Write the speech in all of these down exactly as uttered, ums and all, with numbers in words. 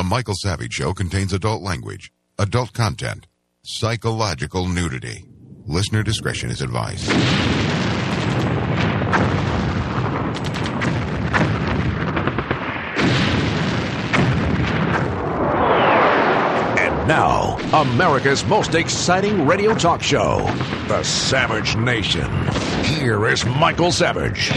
Michael Savage Show contains adult language, adult content, psychological nudity. Listener discretion is advised. And now, America's most exciting radio talk show, The Savage Nation. Here is Michael Savage.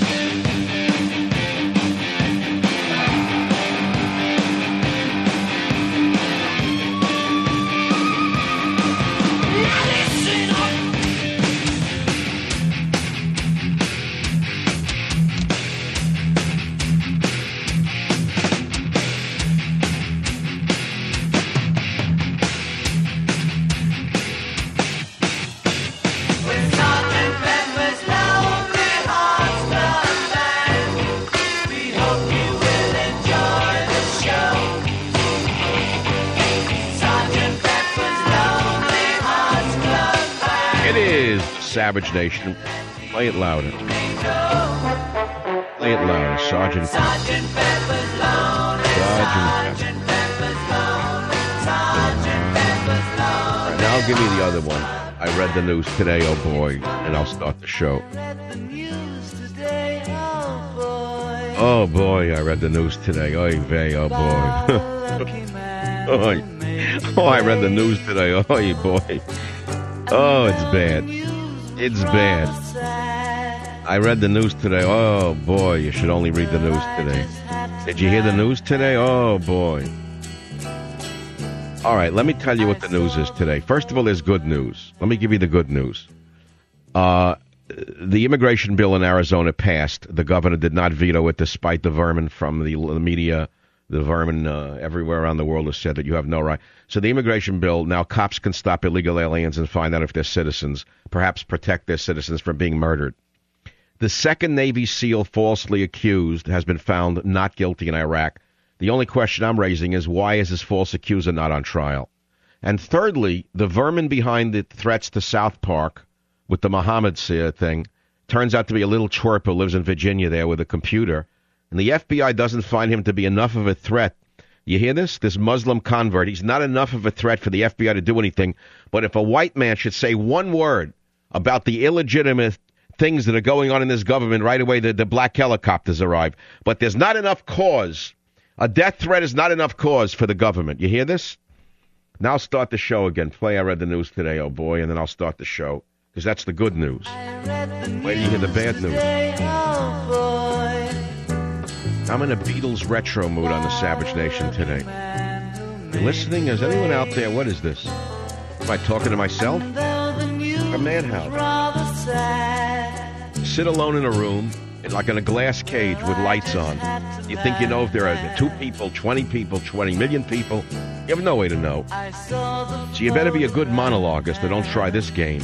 Savage Nation. Play it louder. Play it louder. Sergeant Sergeant Pepper's Lonely Sergeant Pepper's Lonely Sergeant Pepper's Lonely. Right, now I'll give you the other one. I read the news today, oh boy, and I'll start the show. Oh boy, I read the news today. Oy vey, oh boy. oh, oh, I read the news today. Oh boy. Oh, it's bad. It's bad. I read the news today. Oh, boy, you should only read the news today. Did you hear the news today? Oh, boy. All right, let me tell you what the news is today. First of all, there's good news. Let me give you the good news. Uh, the immigration bill in Arizona passed. The governor did not veto it, despite the vermin from the, the media. The vermin uh, everywhere around the world has said that you have no right. So the immigration bill, now cops can stop illegal aliens and find out if they're citizens, perhaps protect their citizens from being murdered. The second Navy SEAL falsely accused has been found not guilty in Iraq. The only question I'm raising is, why is this false accuser not on trial? And thirdly, the vermin behind the threats to South Park with the Muhammad thing turns out to be a little twerp who lives in Virginia there with a computer. And the F B I doesn't find him to be enough of a threat. You hear this? This Muslim convert, he's not enough of a threat for the F B I to do anything. But if a white man should say one word about the illegitimate things that are going on in this government, right away the, the black helicopters arrive. But there's not enough cause. A death threat is not enough cause for the government. You hear this? Now I'll start the show again. Play I read the news today, oh boy, and then I'll start the show. Because that's the good news. Wait till you hear the bad news. I'm in a Beatles retro mood on the Savage Nation today. You listening? Is anyone out there? What is this? Am I talking to myself? A madhouse. Sit alone in a room, like in a glass cage with lights on. You think you know if there are two people, twenty people, twenty million people. You have no way to know. So you better be a good monologuist or don't try this game.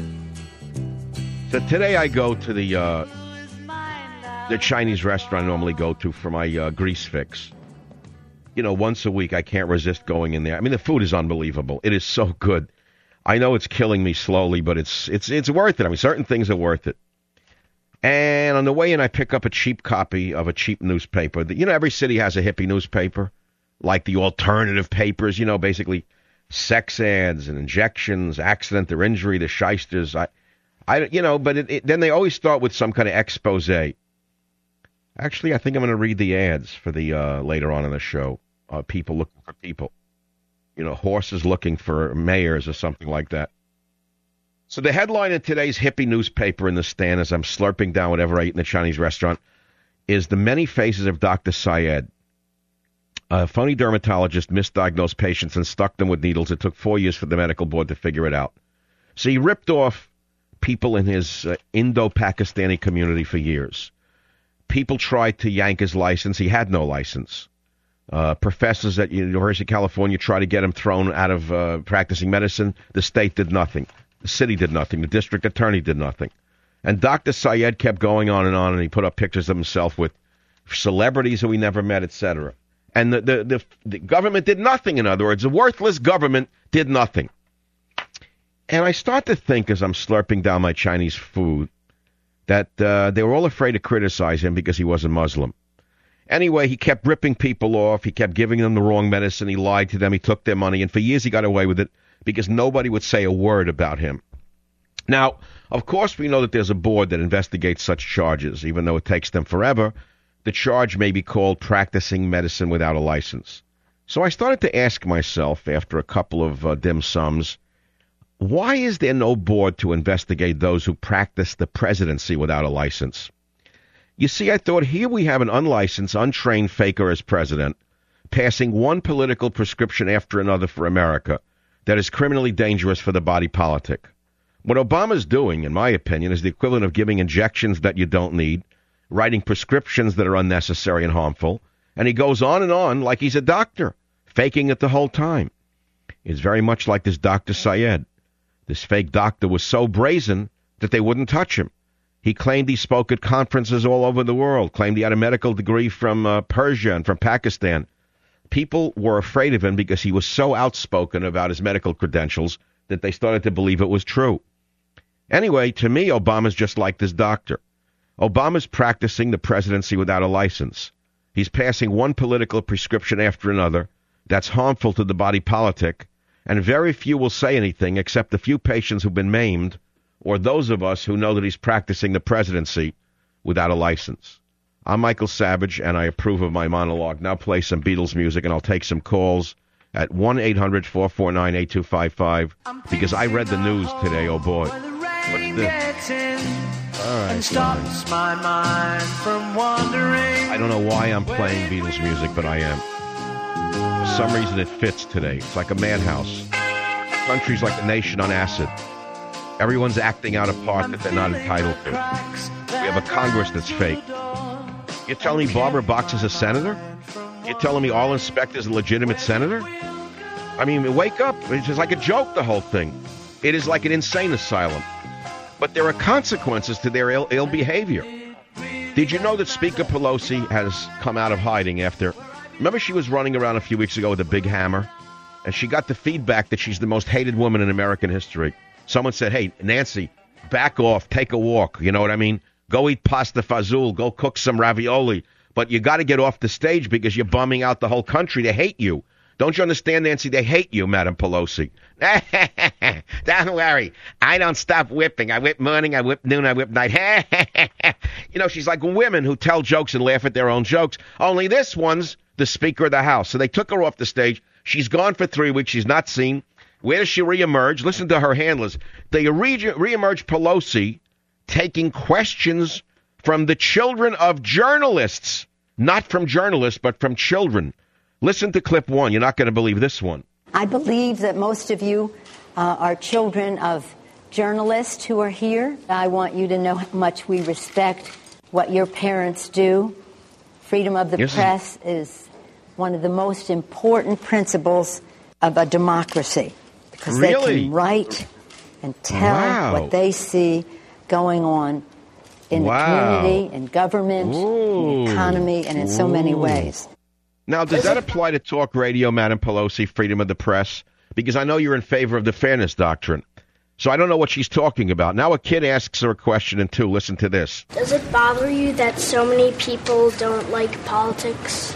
So today I go to the... Uh, the Chinese restaurant I normally go to for my uh, grease fix. You know, once a week, I can't resist going in there. I mean, the food is unbelievable. It is so good. I know it's killing me slowly, but it's it's it's worth it. I mean, certain things are worth it. And on the way in, I pick up a cheap copy of a cheap newspaper. You know, every city has a hippie newspaper, like the alternative papers, you know, basically sex ads and injections, accident or injury, the shysters. I, I, you know, but it, it, then they always start with some kind of expose. Actually, I think I'm going to read the ads for the uh, later on in the show. Uh, people looking for people. You know, horses looking for mayors or something like that. So the headline in today's hippie newspaper in the stand, as I'm slurping down whatever I eat in the Chinese restaurant, is The Many Faces of Doctor Syed. A phony dermatologist misdiagnosed patients and stuck them with needles. It took four years for the medical board to figure it out. So he ripped off people in his uh, Indo-Pakistani community for years. People tried to yank his license. He had no license. Uh, professors at University of California tried to get him thrown out of uh, practicing medicine. The state did nothing. The city did nothing. The district attorney did nothing. And Doctor Syed kept going on and on, and he put up pictures of himself with celebrities who he never met, et cetera. And the, the, the, the government did nothing, in other words. The worthless government did nothing. And I start to think, as I'm slurping down my Chinese food, that uh, they were all afraid to criticize him because he was a Muslim. Anyway, he kept ripping people off. He kept giving them the wrong medicine. He lied to them. He took their money. And for years he got away with it because nobody would say a word about him. Now, of course, we know that there's a board that investigates such charges. Even though it takes them forever, the charge may be called practicing medicine without a license. So I started to ask myself, after a couple of uh, dim sums, why is there no board to investigate those who practice the presidency without a license? You see, I thought, here we have an unlicensed, untrained faker as president, passing one political prescription after another for America that is criminally dangerous for the body politic. What Obama's doing, in my opinion, is the equivalent of giving injections that you don't need, writing prescriptions that are unnecessary and harmful, and he goes on and on like he's a doctor, faking it the whole time. It's very much like this Doctor Syed. This fake doctor was so brazen that they wouldn't touch him. He claimed he spoke at conferences all over the world, claimed he had a medical degree from uh, Persia and from Pakistan. People were afraid of him because he was so outspoken about his medical credentials that they started to believe it was true. Anyway, to me, Obama's just like this doctor. Obama's practicing the presidency without a license. He's passing one political prescription after another that's harmful to the body politic, and very few will say anything except a few patients who've been maimed or those of us who know that he's practicing the presidency without a license. I'm Michael Savage, and I approve of my monologue. Now play some Beatles music, and I'll take some calls at one eight hundred four four nine eight two five five, because I read the news today, oh boy. What's this? All right, stops my mind from wandering. I don't know why I'm playing Beatles music, but I am. For some reason, it fits today. It's like a madhouse. The country's like a nation on acid. Everyone's acting out a part that they're not entitled to. We have a Congress that's fake. You're telling me Barbara Box is a senator? You're telling me all inspectors are legitimate senator? I mean, wake up. It's just like a joke, the whole thing. It is like an insane asylum. But there are consequences to their ill, ill behavior. Did you know that Speaker Pelosi has come out of hiding after... Remember she was running around a few weeks ago with a big hammer? And she got the feedback that she's the most hated woman in American history. Someone said, hey, Nancy, back off, take a walk. You know what I mean? Go eat pasta fazool, go cook some ravioli. But you got to get off the stage because you're bumming out the whole country. They hate you. Don't you understand, Nancy? They hate you, Madam Pelosi. Don't worry. I don't stop whipping. I whip morning, I whip noon, I whip night. You know, she's like women who tell jokes and laugh at their own jokes. Only this one's the Speaker of the House. So they took her off the stage. She's gone for three weeks. She's not seen. Where does she reemerge? Listen to her handlers. They re- reemerge Pelosi taking questions from the children of journalists. Not from journalists, but from children. Listen to clip one. You're not going to believe this one. I believe that most of you uh, are children of journalists who are here. I want you to know how much we respect what your parents do. Freedom of the yes. press is one of the most important principles of a democracy. Because really? They can write and tell wow. what they see going on in wow. the community, in government, Ooh. in the economy, and in so many ways. Now, does that apply to talk radio, Madam Pelosi, freedom of the press? Because I know you're in favor of the fairness doctrine. So I don't know what she's talking about. Now a kid asks her a question, and two, listen to this. Does it bother you that so many people don't like politics?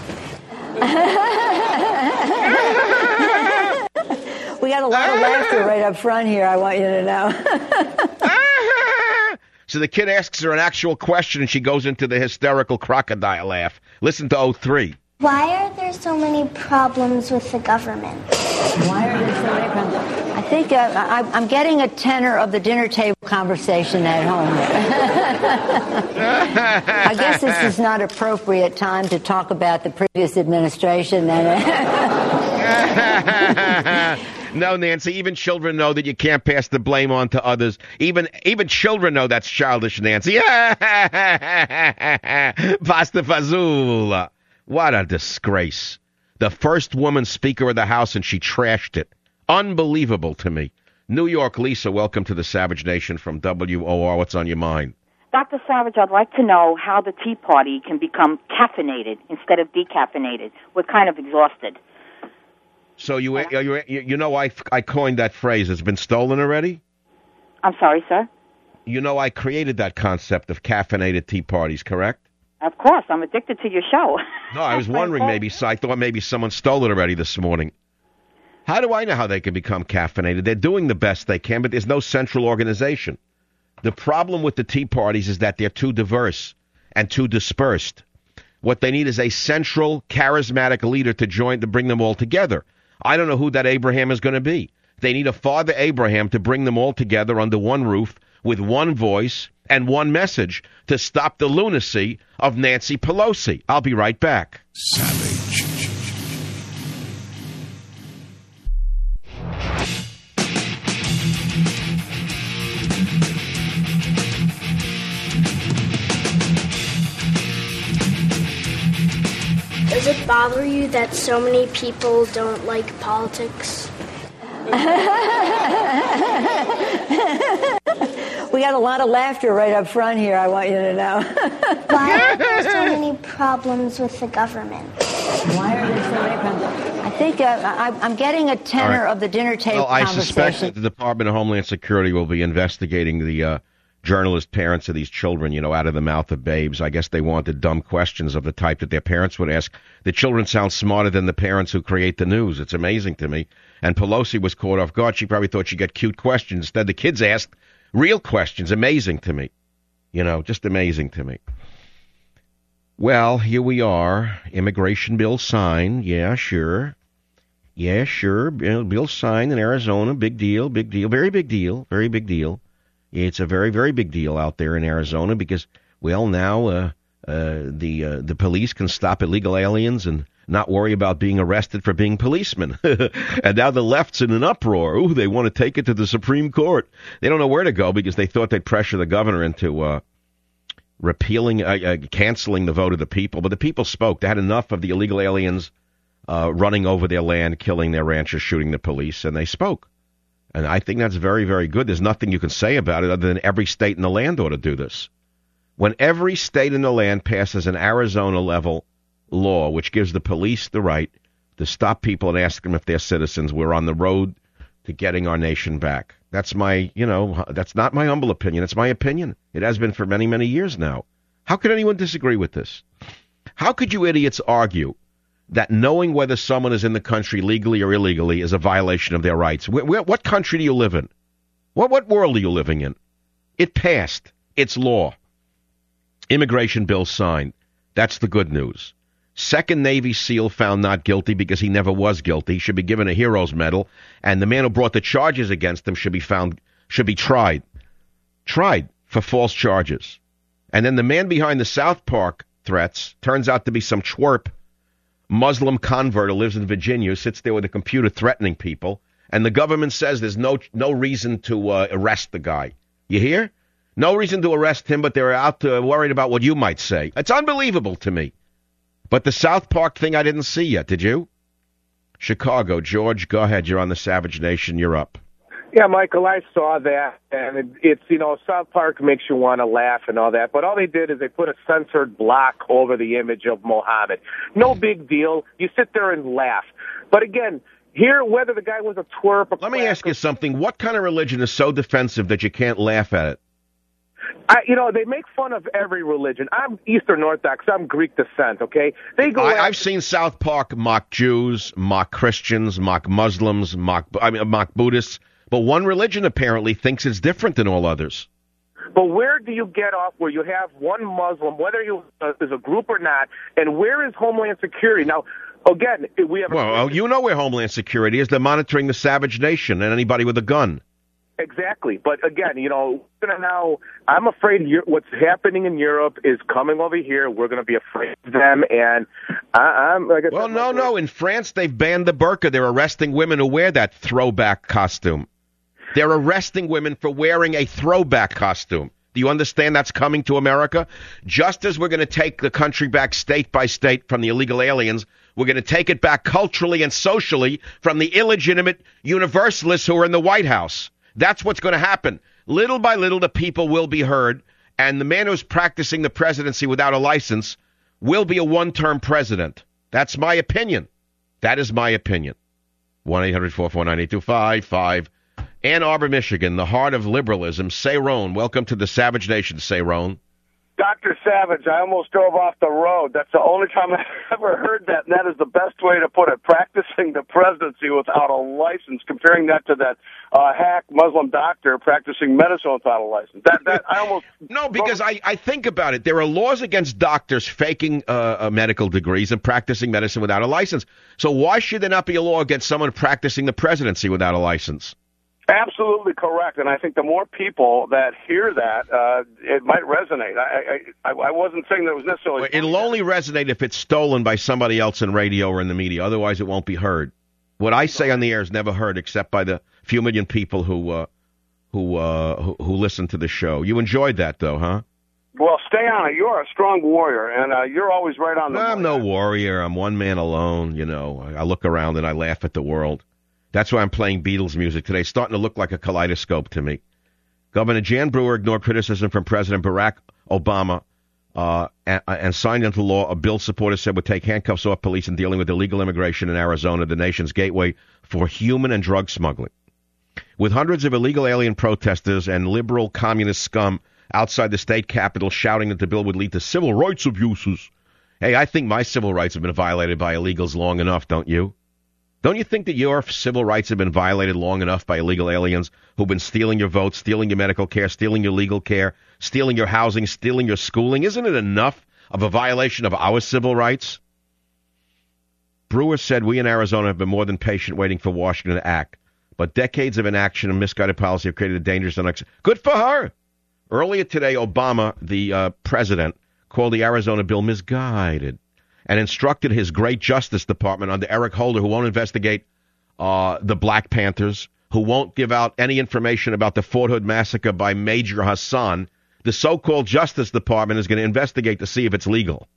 We got a lot of laughter right up front here, I want you to know. So the kid asks her an actual question, and she goes into the hysterical crocodile laugh. Listen to oh three. Why are there so many problems with the government? Why are there so many problems? I think uh, I, I'm getting a tenor of the dinner table conversation at home. I guess this is not appropriate time to talk about the previous administration. No, Nancy, even children know that you can't pass the blame on to others. Even even children know that's childish, Nancy. Pasta fazool. What a disgrace. The first woman Speaker of the House, and she trashed it. Unbelievable to me. New York, Lisa, welcome to the Savage Nation from W O R. What's on your mind? Doctor Savage, I'd like to know how the Tea Party can become caffeinated instead of decaffeinated. We're kind of exhausted. So you you, you know I, I coined that phrase. It's been stolen already? I'm sorry, sir? You know I created that concept of caffeinated tea parties, correct? Of course, I'm addicted to your show. No, I was wondering maybe, I thought maybe someone stole it already this morning. How do I know how they can become caffeinated? They're doing the best they can, but there's no central organization. The problem with the Tea Parties is that they're too diverse and too dispersed. What they need is a central, charismatic leader to join, to bring them all together. I don't know who that Abraham is going to be. They need a Father Abraham to bring them all together under one roof with one voice and one message to stop the lunacy of Nancy Pelosi. I'll be right back. Savage. Does it bother you that so many people don't like politics? We got a lot of laughter right up front here, I want you to know. Why are there so many problems with the government? Why are there so many problems? I think uh, I, I'm getting a tenor right. of the dinner table well, I conversation. suspect that the Department of Homeland Security will be investigating the uh, journalist parents of these children, you know, out of the mouth of babes. I guess they wanted dumb questions of the type that their parents would ask. The children sound smarter than the parents who create the news. It's amazing to me. And Pelosi was caught off guard. She probably thought she'd get cute questions. Instead, the kids asked real questions. Amazing to me. You know, just amazing to me. Well, here we are. Immigration bill signed. Yeah, sure. Yeah, sure. Bill, bill signed in Arizona. Big deal, big deal. Very big deal. Very big deal. It's a very, very big deal out there in Arizona because, well, now uh, uh, the uh, the police can stop illegal aliens and not worry about being arrested for being policemen. And now the left's in an uproar. Ooh, they want to take it to the Supreme Court. They don't know where to go because they thought they'd pressure the governor into uh, repealing, uh, uh, canceling the vote of the people. But the people spoke. They had enough of the illegal aliens uh, running over their land, killing their ranchers, shooting the police, and they spoke. And I think that's very, very good. There's nothing you can say about it other than every state in the land ought to do this. When every state in the land passes an Arizona-level law which gives the police the right to stop people and ask them if they're citizens, we're on the road to getting our nation back. That's my, you know, that's not my humble opinion. It's my opinion. It has been for many, many years now. How could anyone disagree with this? How could you idiots argue that knowing whether someone is in the country legally or illegally is a violation of their rights? Where, where, what country do you live in? What, what world are you living in? It passed. It's law. Immigration bill signed. That's the good news. Second Navy SEAL found not guilty because he never was guilty. He should be given a hero's medal. And the man who brought the charges against him should be found, should be tried. Tried for false charges. And then the man behind the South Park threats turns out to be some twerp Muslim convert who lives in Virginia, who sits there with a computer threatening people. And the government says there's no no reason to uh, arrest the guy. You hear? No reason to arrest him, but they're out to, worried about what you might say. It's unbelievable to me. But the South Park thing I didn't see yet, did you? Chicago, George, go ahead. You're on the Savage Nation. You're up. Yeah, Michael, I saw that, and it, it's, you know, South Park makes you want to laugh and all that, but all they did is they put a censored block over the image of Mohammed. No big deal. You sit there and laugh. But again, here, whether the guy was a twerp... A Let me ask you something. What kind of religion is so defensive that you can't laugh at it? I, you know, they make fun of every religion. I'm Eastern Orthodox. I'm Greek descent, okay? They go. I, after- I've seen South Park mock Jews, mock Christians, mock Muslims, mock I mean, mock Buddhists. But one religion apparently thinks it's different than all others. But where do you get off where you have one Muslim, whether you uh, is a group or not, and where is Homeland Security? Now, again, we have... A- well, you know where Homeland Security is. They're monitoring the Savage Nation and anybody with a gun. Exactly. But again, you know, now I'm afraid what's happening in Europe is coming over here. We're going to be afraid of them. And I, I'm like I Well, said, no, no. In France, they've banned the burqa. They're arresting women who wear that throwback costume. They're arresting women for wearing a throwback costume. Do you understand that's coming to America? Just as we're going to take the country back state by state from the illegal aliens, we're going to take it back culturally and socially from the illegitimate universalists who are in the White House. That's what's going to happen. Little by little, the people will be heard, and the man who's practicing the presidency without a license will be a one-term president. That's my opinion. That is my opinion. one eight hundred four four nine eight two five five. Ann Arbor, Michigan, the heart of liberalism. Sayrone, welcome to the Savage Nation, Sayrone. Doctor Savage, I almost drove off the road. That's the only time I've ever heard that, and that is the best way to put it. Practicing the presidency without a license, comparing that to that uh, hack Muslim doctor practicing medicine without a license. That that I almost no, because I, I think about it. There are laws against doctors faking uh, uh, medical degrees and practicing medicine without a license. So why should there not be a law against someone practicing the presidency without a license? Absolutely correct, and I think the more people that hear that, uh, it might resonate. I, I, I wasn't saying that it was necessarily... Well, it'll only resonate if it's stolen by somebody else in radio or in the media. Otherwise, it won't be heard. What I say on the air is never heard except by the few million people who uh, who, uh, who who listen to the show. You enjoyed that, though, huh? Well, stay on it. You're a strong warrior, and uh, you're always right on the... I'm no warrior. I'm one man alone. You know, I look around and I laugh at the world. That's why I'm playing Beatles music today. It's starting to look like a kaleidoscope to me. Governor Jan Brewer ignored criticism from President Barack Obama uh, and, and signed into law a bill supporters said would take handcuffs off police in dealing with illegal immigration in Arizona, the nation's gateway for human and drug smuggling. With hundreds of illegal alien protesters and liberal communist scum outside the state capitol shouting that the bill would lead to civil rights abuses. Hey, I think my civil rights have been violated by illegals long enough, don't you? Don't you think that your civil rights have been violated long enough by illegal aliens who've been stealing your votes, stealing your medical care, stealing your legal care, stealing your housing, stealing your schooling? Isn't it enough of a violation of our civil rights? Brewer said, we in Arizona have been more than patient waiting for Washington to act, but decades of inaction and misguided policy have created a dangerous and... Good for her! Earlier today, Obama, the uh, president, called the Arizona bill misguided and instructed his great Justice Department under Eric Holder, who won't investigate uh, the Black Panthers, who won't give out any information about the Fort Hood massacre by Major Hassan. The so-called Justice Department is going to investigate to see if it's legal.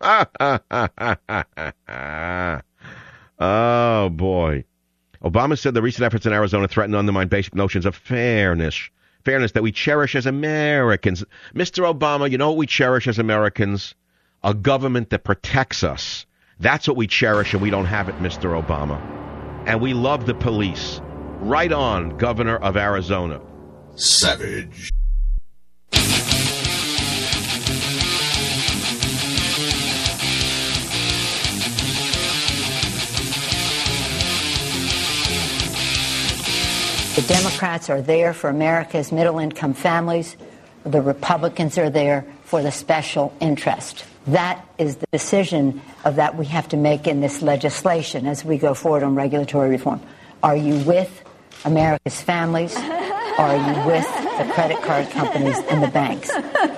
Oh, boy. Obama said the recent efforts in Arizona threaten to undermine basic notions of fairness, fairness that we cherish as Americans. Mister Obama, you know what we cherish as Americans? A government that protects us. That's what we cherish, and we don't have it, Mister Obama. And we love the police. Right on, Governor of Arizona. Savage. The Democrats are there for America's middle-income families. The Republicans are there for the special interest. That is the decision of that we have to make in this legislation as we go forward on regulatory reform. Are you with America's families, or are you with the credit card companies and the banks?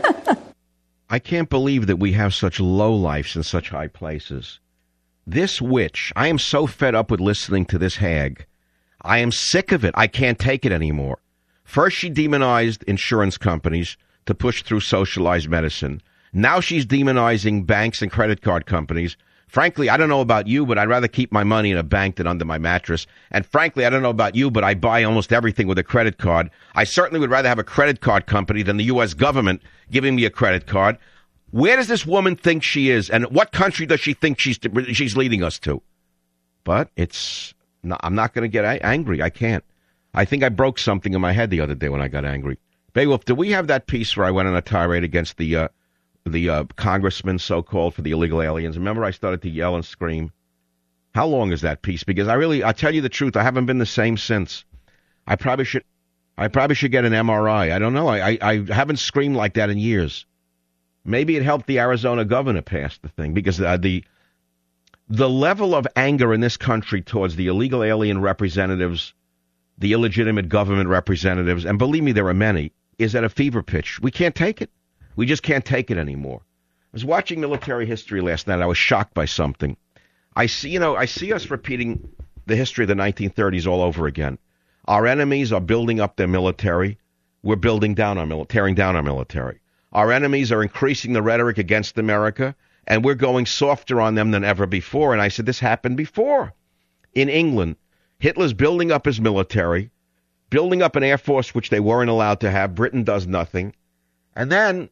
I can't believe that we have such lowlifes in such high places. This witch, I am so fed up with listening to this hag. I am sick of it. I can't take it anymore. First, she demonized insurance companies to push through socialized medicine. Now she's demonizing banks and credit card companies. Frankly, I don't know about you, but I'd rather keep my money in a bank than under my mattress. And frankly, I don't know about you, but I buy almost everything with a credit card. I certainly would rather have a credit card company than the U S government giving me a credit card. Where does this woman think she is? And what country does she think she's she's leading us to? But it's not, I'm not going to get angry. I can't. I think I broke something in my head the other day when I got angry. Beowulf, do we have that piece where I went on a tirade against the... Uh, the uh, congressman, so-called, for the illegal aliens? Remember I started to yell and scream? How long is that piece? Because I really, I tell you the truth, I haven't been the same since. I probably should I probably should get an M R I. I don't know. I, I, I haven't screamed like that in years. Maybe it helped the Arizona governor pass the thing, because uh, the the level of anger in this country towards the illegal alien representatives, the illegitimate government representatives, and believe me, there are many, is at a fever pitch. We can't take it. We just can't take it anymore. I was watching military history last night. I was shocked by something. I see, you know, I see us repeating the history of the nineteen thirties all over again. Our enemies are building up their military. We're building down our military, tearing down our military. Our enemies are increasing the rhetoric against America, and we're going softer on them than ever before. And I said, this happened before. In England, Hitler's building up his military, building up an air force which they weren't allowed to have. Britain does nothing. And then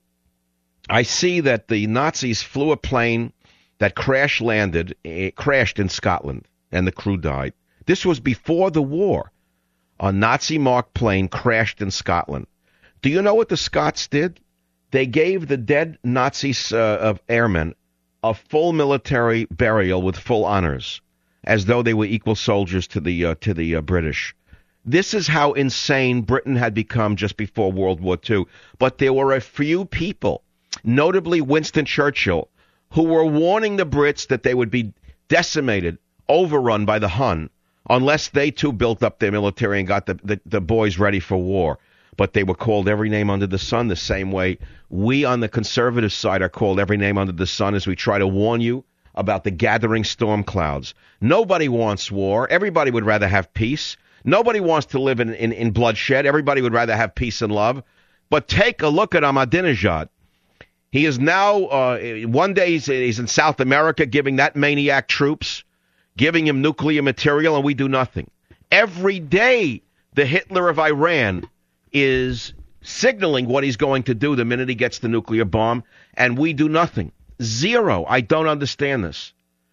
I see that the Nazis flew a plane that crash landed, it crashed in Scotland, and the crew died. This was before the war. A Nazi-marked plane crashed in Scotland. Do you know what the Scots did? They gave the dead Nazi uh, of airmen a full military burial with full honors, as though they were equal soldiers to the uh, to the uh, British. This is how insane Britain had become just before World War Two. But there were a few people, notably Winston Churchill, who were warning the Brits that they would be decimated, overrun by the Hun, unless they too built up their military and got the, the, the boys ready for war. But they were called every name under the sun, the same way we on the conservative side are called every name under the sun as we try to warn you about the gathering storm clouds. Nobody wants war. Everybody would rather have peace. Nobody wants to live in, in, in bloodshed. Everybody would rather have peace and love. But take a look at Ahmadinejad. He is now, uh, one day he's, he's in South America giving that maniac troops, giving him nuclear material, and we do nothing. Every day the Hitler of Iran is signaling what he's going to do the minute he gets the nuclear bomb, and we do nothing. Zero. I don't understand this.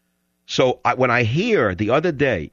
So I, when I hear the other day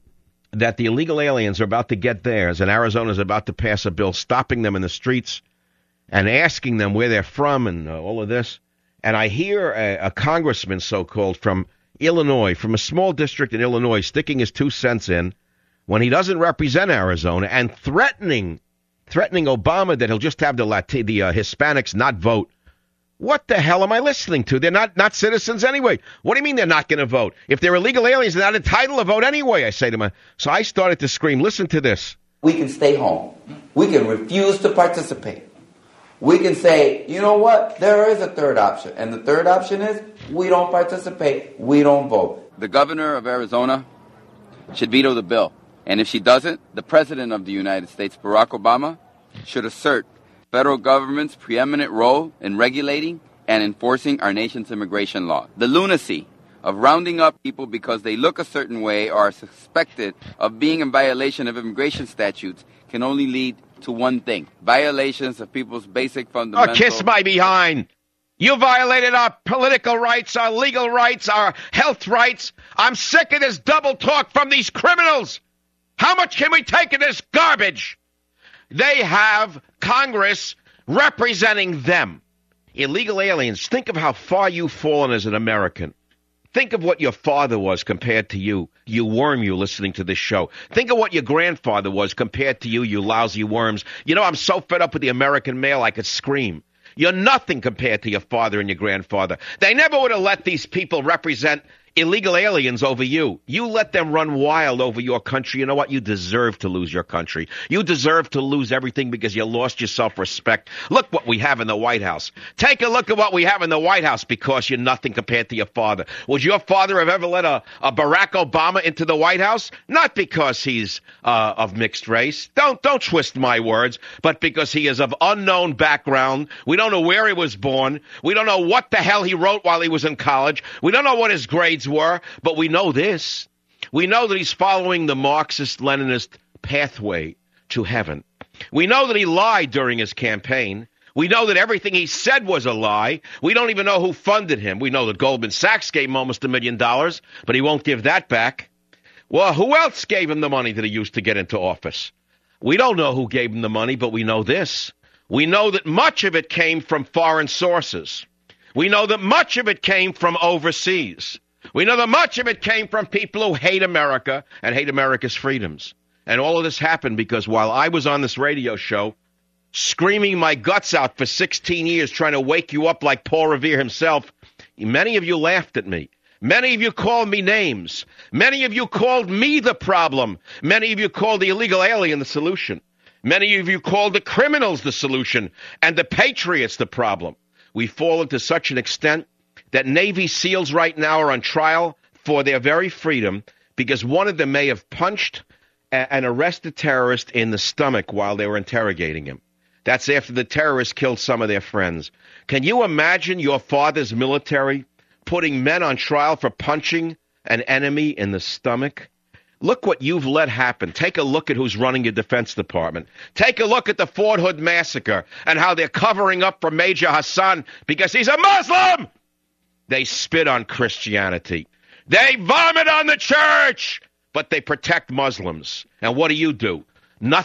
that the illegal aliens are about to get theirs and Arizona is about to pass a bill stopping them in the streets and asking them where they're from and uh, all of this, and I hear a, a congressman, so-called, from Illinois, from a small district in Illinois, sticking his two cents in when he doesn't represent Arizona and threatening threatening Obama that he'll just have the Lat- the uh, Hispanics not vote. What the hell am I listening to? They're not, not citizens anyway. What do you mean they're not going to vote? If they're illegal aliens, they're not entitled to vote anyway, I say to myself. So I started to scream, listen to this. We can stay home. We can refuse to participate. We can say, you know what, there is a third option. And the third option is we don't participate, we don't vote. The governor of Arizona should veto the bill. And if she doesn't, the president of the United States, Barack Obama, should assert federal government's preeminent role in regulating and enforcing our nation's immigration law. The lunacy of rounding up people because they look a certain way or are suspected of being in violation of immigration statutes can only lead to one thing: violations of people's basic fundamentals. Oh, kiss my behind. You violated our political rights, our legal rights, our health rights. I'm sick of this double talk from these criminals. How much can we take of this garbage? They have Congress representing them. Illegal aliens, think of how far you've fallen as an American. Think of what your father was compared to you, you worm, you listening to this show. Think of what your grandfather was compared to you, you lousy worms. You know, I'm so fed up with the American male, I could scream. You're nothing compared to your father and your grandfather. They never would have let these people represent illegal aliens over you. You let them run wild over your country. You know what? You deserve to lose your country. You deserve to lose everything because you lost your self-respect. Look what we have in the White House. Take a look at what we have in the White House because you're nothing compared to your father. Would your father have ever let a, a Barack Obama into the White House? Not because he's uh, of mixed race. Don't, don't twist my words, but because he is of unknown background. We don't know where he was born. We don't know what the hell he wrote while he was in college. We don't know what his grades were, but we know this. We know that he's following the Marxist-Leninist pathway to heaven. We know that he lied during his campaign. We know that everything he said was a lie. We don't even know who funded him. We know that Goldman Sachs gave him almost a million dollars, but he won't give that back. Well, who else gave him the money that he used to get into office? We don't know who gave him the money, but we know this. We know that much of it came from foreign sources. We know that much of it came from overseas. We know that much of it came from people who hate America and hate America's freedoms. And all of this happened because while I was on this radio show screaming my guts out for sixteen years trying to wake you up like Paul Revere himself, many of you laughed at me. Many of you called me names. Many of you called me the problem. Many of you called the illegal alien the solution. Many of you called the criminals the solution and the patriots the problem. We've fallen to such an extent that Navy SEALs right now are on trial for their very freedom because one of them may have punched an arrested terrorist in the stomach while they were interrogating him. That's after the terrorists killed some of their friends. Can you imagine your father's military putting men on trial for punching an enemy in the stomach? Look what you've let happen. Take a look at who's running your Defense Department. Take a look at the Fort Hood massacre and how they're covering up for Major Hassan because he's a Muslim. They spit on Christianity. They vomit on the church, but they protect Muslims. And what do you do? Nothing.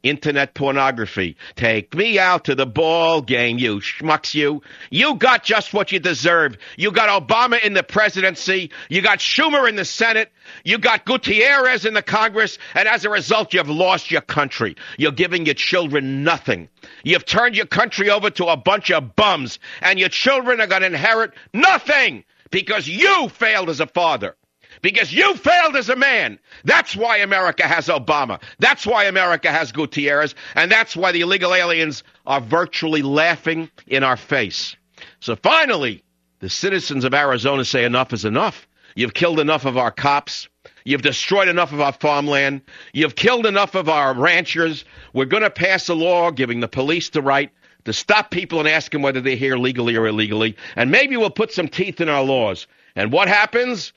Internet pornography. Take me out to the ball game, you schmucks, you. You got just what you deserve. You got Obama in the presidency. You got Schumer in the Senate. You got Gutierrez in the Congress. And as a result, you've lost your country. You're giving your children nothing. You've turned your country over to a bunch of bums. And your children are going to inherit nothing because you failed as a father. Because you failed as a man. That's why America has Obama. That's why America has Gutierrez. And that's why the illegal aliens are virtually laughing in our face. So finally, the citizens of Arizona say enough is enough. You've killed enough of our cops. You've destroyed enough of our farmland. You've killed enough of our ranchers. We're going to pass a law giving the police the right to stop people and ask them whether they're here legally or illegally. And maybe we'll put some teeth in our laws. And what happens?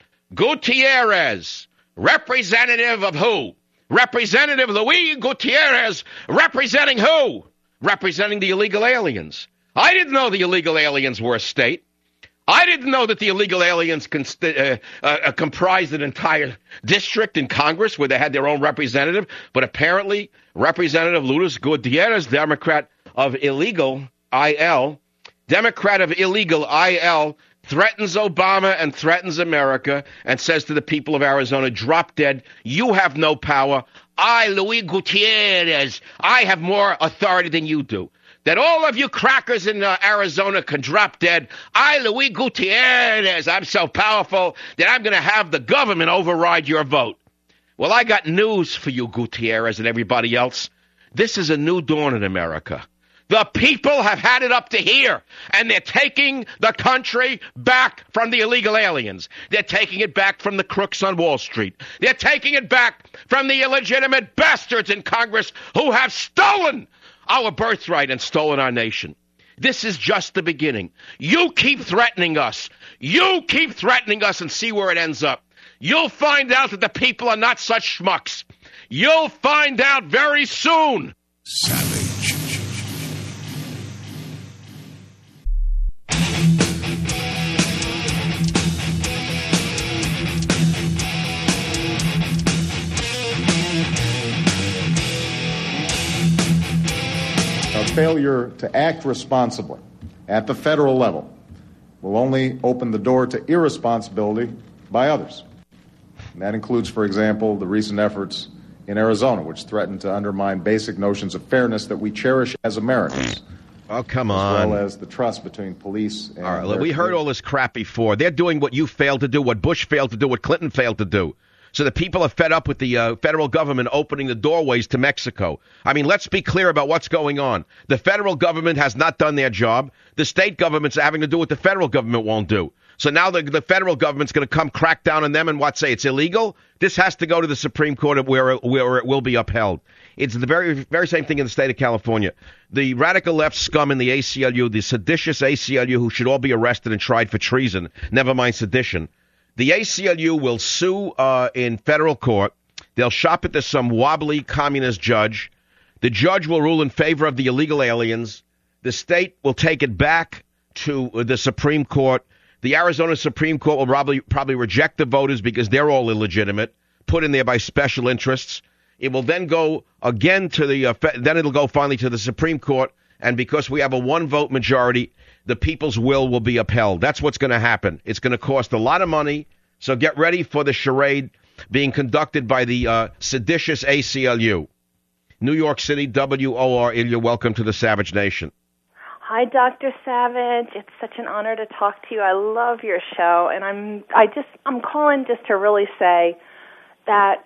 Gutierrez, representative of who? Representative Luis Gutierrez, representing who? Representing the illegal aliens. I didn't know the illegal aliens were a state. I didn't know that the illegal aliens const- uh, uh, comprised an entire district in Congress where they had their own representative. But apparently, Representative Luis Gutierrez, Democrat of illegal I L, Democrat of illegal I L, threatens Obama and threatens America and says to the people of Arizona, drop dead. You have no power. I, Luis Gutierrez, I have more authority than you do. That all of you crackers in uh, Arizona can drop dead. I, Luis Gutierrez, I'm so powerful that I'm going to have the government override your vote. Well, I got news for you, Gutierrez and everybody else. This is a new dawn in America. The people have had it up to here, and they're taking the country back from the illegal aliens. They're taking it back from the crooks on Wall Street. They're taking it back from the illegitimate bastards in Congress who have stolen our birthright and stolen our nation. This is just the beginning. You keep threatening us. You keep threatening us and see where it ends up. You'll find out that the people are not such schmucks. You'll find out very soon. Savage. A failure to act responsibly at the federal level will only open the door to irresponsibility by others. And that includes, for example, the recent efforts in Arizona, which threaten to undermine basic notions of fairness that we cherish as Americans. Oh, come as on. As well as the trust between police and... All right, we heard all this crap before. They're doing what you failed to do, what Bush failed to do, what Clinton failed to do. So the people are fed up with the uh, federal government opening the doorways to Mexico. I mean, let's be clear about what's going on. The federal government has not done their job. The state government's having to do what the federal government won't do. So now the, the federal government's going to come crack down on them and what, say it's illegal? This has to go to the Supreme Court where, where it will be upheld. It's the very very same thing in the state of California. The radical left scum in the A C L U, the seditious A C L U who should all be arrested and tried for treason, never mind sedition. The A C L U will sue uh, in federal court. They'll shop it to some wobbly communist judge. The judge will rule in favor of the illegal aliens. The state will take it back to the Supreme Court. The Arizona Supreme Court will probably probably reject the voters because they're all illegitimate, put in there by special interests. It will then go again to the uh, fe- then it'll go finally to the Supreme Court, and because we have a one-vote majority, the people's will will be upheld. That's what's going to happen. It's going to cost a lot of money, so get ready for the charade being conducted by the uh, seditious A C L U. New York City, W O R, Ilya, welcome to the Savage Nation. Hi, Doctor Savage. It's such an honor to talk to you. I love your show, and I'm I just I'm calling just to really say that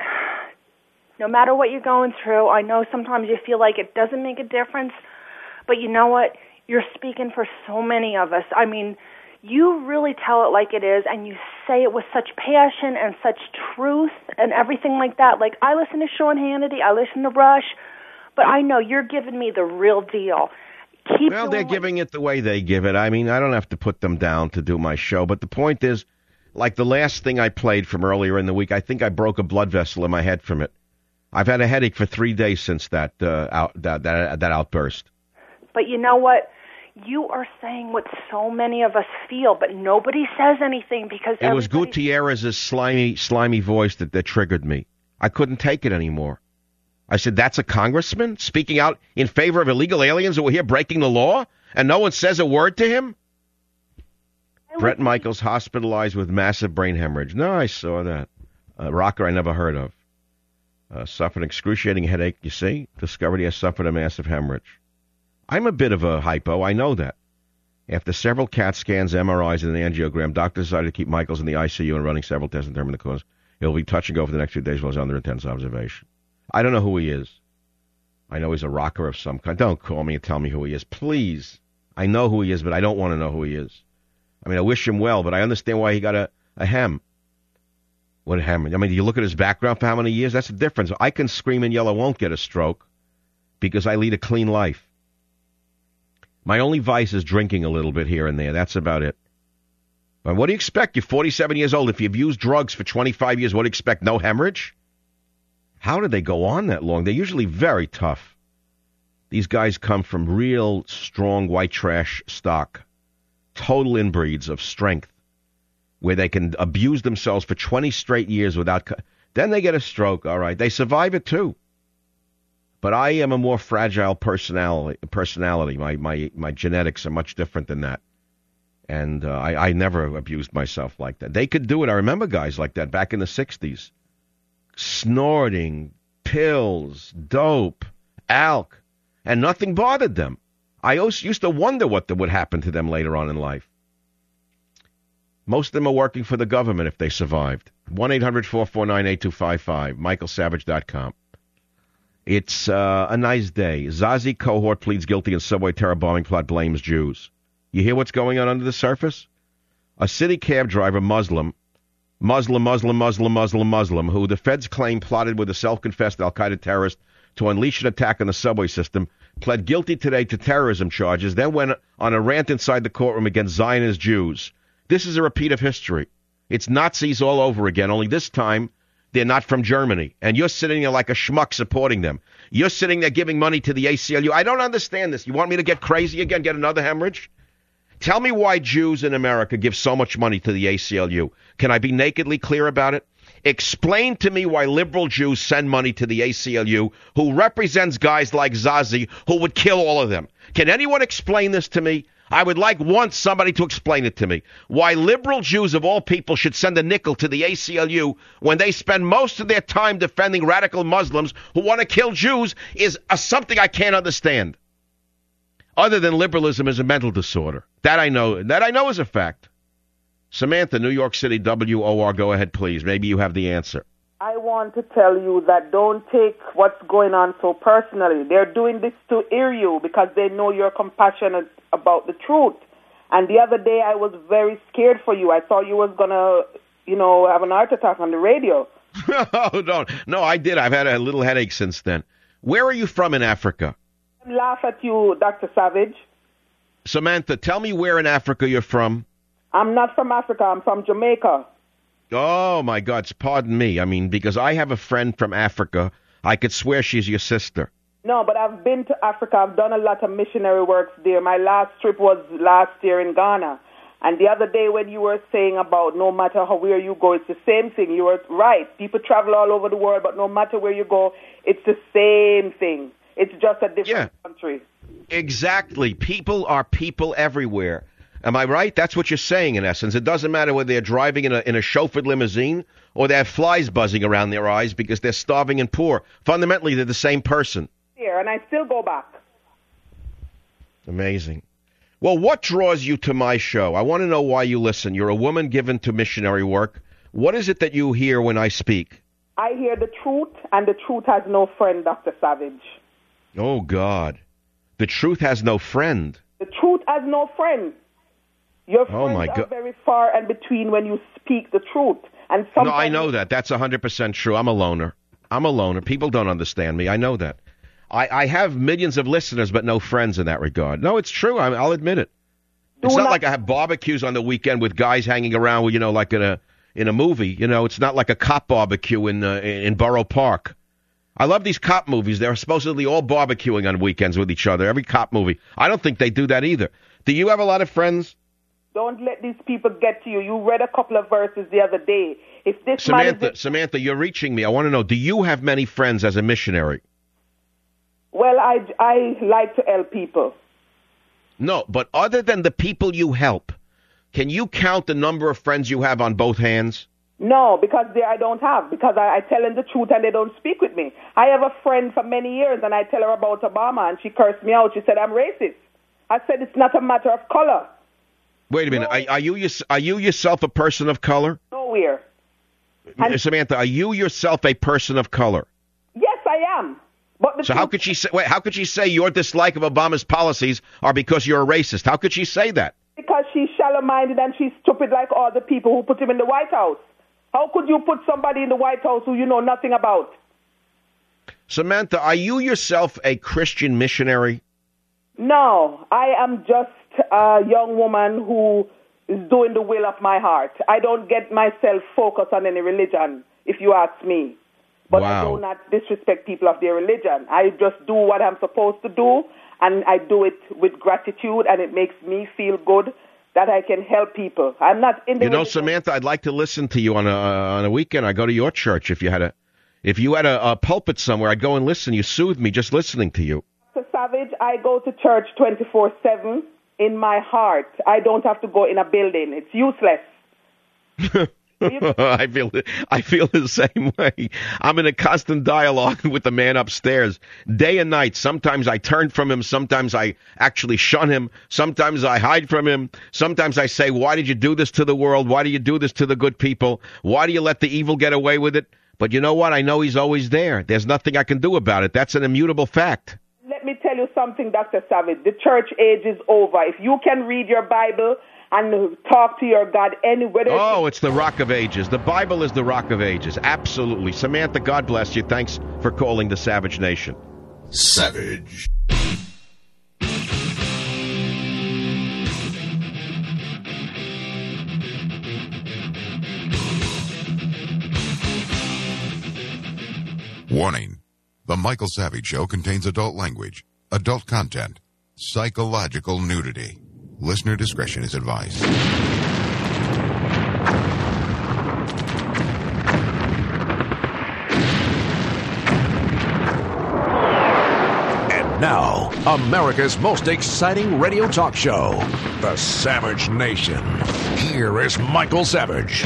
no matter what you're going through, I know sometimes you feel like it doesn't make a difference, but you know what? You're speaking for so many of us. I mean, you really tell it like it is, and you say it with such passion and such truth and everything like that. Like, I listen to Sean Hannity, I listen to Rush, but I know you're giving me the real deal. Keep well, they're giving it the way they give it. I mean, I don't have to put them down to do my show, but the point is, like the last thing I played from earlier in the week, I think I broke a blood vessel in my head from it. I've had a headache for three days since that uh, out, that, that that outburst. But you know what? You are saying what so many of us feel, but nobody says anything because it was Gutierrez's slimy, slimy voice that, that triggered me. I couldn't take it anymore. I said, that's a congressman speaking out in favor of illegal aliens who are here breaking the law, and no one says a word to him? Brett Michaels hospitalized with massive brain hemorrhage. No, I saw that. A rocker I never heard of. Uh, suffered an excruciating headache, you see? Discovered he has suffered a massive hemorrhage. I'm a bit of a hypo, I know that. After several CAT scans, M R Is, and an angiogram, doctors decided to keep Michaels in the I C U and running several tests to determine the cause. He'll be touch and go for the next few days while he's under intense observation. I don't know who he is. I know he's a rocker of some kind. Don't call me and tell me who he is, please. I know who he is, but I don't want to know who he is. I mean, I wish him well, but I understand why he got a, a hem. What a hem? I mean, do you look at his background for how many years? That's the difference. I can scream and yell I won't get a stroke because I lead a clean life. My only vice is drinking a little bit here and there. That's about it. But what do you expect? You're forty-seven years old. If you've used drugs for twenty-five years, what do you expect? No hemorrhage? How did they go on that long? They're usually very tough. These guys come from real strong white trash stock. Total inbreeds of strength where they can abuse themselves for twenty straight years without... Co- then they get a stroke, all right. They survive it too. But I am a more fragile personality. personality. My, my, my genetics are much different than that. And uh, I, I never abused myself like that. They could do it. I remember guys like that back in the sixties. Snorting, pills, dope, alk, and nothing bothered them. I always used to wonder what the, would happen to them later on in life. Most of them are working for the government if they survived. one eight hundred four four nine eight two five five, michael savage dot com. It's uh, a nice day. Zazi cohort pleads guilty in subway terror bombing plot, blames Jews. You hear what's going on under the surface? A city cab driver, Muslim, Muslim, Muslim, Muslim, Muslim, Muslim, who the feds claim plotted with a self-confessed al-Qaeda terrorist to unleash an attack on the subway system, pled guilty today to terrorism charges, then went on a rant inside the courtroom against Zionist Jews. This is a repeat of history. It's Nazis all over again, only this time they're not from Germany. And you're sitting there like a schmuck supporting them. You're sitting there giving money to the A C L U. I don't understand this. You want me to get crazy again, get another hemorrhage? Tell me why Jews in America give so much money to the A C L U. Can I be nakedly clear about it? Explain to me why liberal Jews send money to the A C L U, who represents guys like Zazi, who would kill all of them. Can anyone explain this to me? I would like once somebody to explain it to me. Why liberal Jews of all people should send a nickel to the A C L U when they spend most of their time defending radical Muslims who want to kill Jews is a, something I can't understand. Other than liberalism is a mental disorder. That I know. That I know is a fact. Samantha, New York City, W O R, go ahead, please. Maybe you have the answer. I want to tell you that don't take what's going on so personally. They're doing this to ear you because they know you're compassionate about the truth. And the other day I was very scared for you. I thought you was going to, you know, have an heart attack on the radio. Oh, no. No, I did. I've had a little headache since then. Where are you from in Africa? I laugh at you, Doctor Savage. Samantha, tell me where in Africa you're from. I'm not from Africa. I'm from Jamaica. Oh, my God. Pardon me. I mean, because I have a friend from Africa. I could swear she's your sister. No, but I've been to Africa. I've done a lot of missionary works there. My last trip was last year in Ghana. And the other day when you were saying about no matter how where you go, it's the same thing. You were right. People travel all over the world, but no matter where you go, it's the same thing. It's just a different yeah, country. Exactly. People are people everywhere. Am I right? That's what you're saying, in essence. It doesn't matter whether they're driving in a in a chauffeured limousine or they have flies buzzing around their eyes because they're starving and poor. Fundamentally, they're the same person. Here, and I still go back. Amazing. Well, what draws you to my show? I want to know why you listen. You're a woman given to missionary work. What is it that you hear when I speak? I hear the truth, and the truth has no friend, Doctor Savage. Oh, God. The truth has no friend. The truth has no friend. Your friends oh my are God. very far and between when you speak the truth. And No, I know that. That's one hundred percent true. I'm a loner. I'm a loner. People don't understand me. I know that. I, I have millions of listeners, but no friends in that regard. No, it's true. I, I'll admit it. It's not, not like I have barbecues on the weekend with guys hanging around, with, you know, like in a in a movie. You know, it's not like a cop barbecue in uh, in Borough Park. I love these cop movies. They're supposedly all barbecuing on weekends with each other. Every cop movie. I don't think they do that either. Do you have a lot of friends? Don't let these people get to you. You read a couple of verses the other day. If this Samantha, man is... Samantha, you're reaching me. I want to know, do you have many friends as a missionary? Well, I, I like to help people. No, but other than the people you help, can you count the number of friends you have on both hands? No, because they I don't have, because I, I tell them the truth and they don't speak with me. I have a friend for many years, and I tell her about Obama, and she cursed me out. She said, I'm racist. I said, it's not a matter of color. Wait a minute. No. Are, are, you, are you yourself a person of color? Nowhere. And Samantha, are you yourself a person of color? Yes, I am. But the so how could she say? Wait, how could she say your dislike of Obama's policies are because you're a racist? How could she say that? Because she's shallow-minded and she's stupid like all the people who put him in the White House. How could you put somebody in the White House who you know nothing about? Samantha, are you yourself a Christian missionary? No, I am just a young woman who is doing the will of my heart. I don't get myself focused on any religion, if you ask me. But wow. I do not disrespect people of their religion. I just do what I'm supposed to do, and I do it with gratitude, and it makes me feel good that I can help people. I'm not in the You know, religion. Samantha, I'd like to listen to you on a uh, on a weekend. I go to your church. If you had a if you had a, a pulpit somewhere, I'd go and listen. You soothe me just listening to you. Mister Savage, I go to church twenty-four seven in my heart. I don't have to go in a building. It's useless. I feel I feel the same way. I'm in a constant dialogue with the man upstairs, day and night. Sometimes I turn from him. Sometimes I actually shun him. Sometimes I hide from him. Sometimes I say, why did you do this to the world? Why do you do this to the good people? Why do you let the evil get away with it? But you know what? I know he's always there. There's nothing I can do about it. That's an immutable fact. Let me tell you something, Doctor Savage. The church age is over. If you can read your Bible and talk to your God anywhere. Oh, it's the Rock of Ages. The Bible is the Rock of Ages. Absolutely. Samantha, God bless you. Thanks for calling the Savage Nation. Savage. Warning. The Michael Savage Show contains adult language, adult content, psychological nudity. Listener discretion is advised. And now, America's most exciting radio talk show, The Savage Nation. Here is Michael Savage.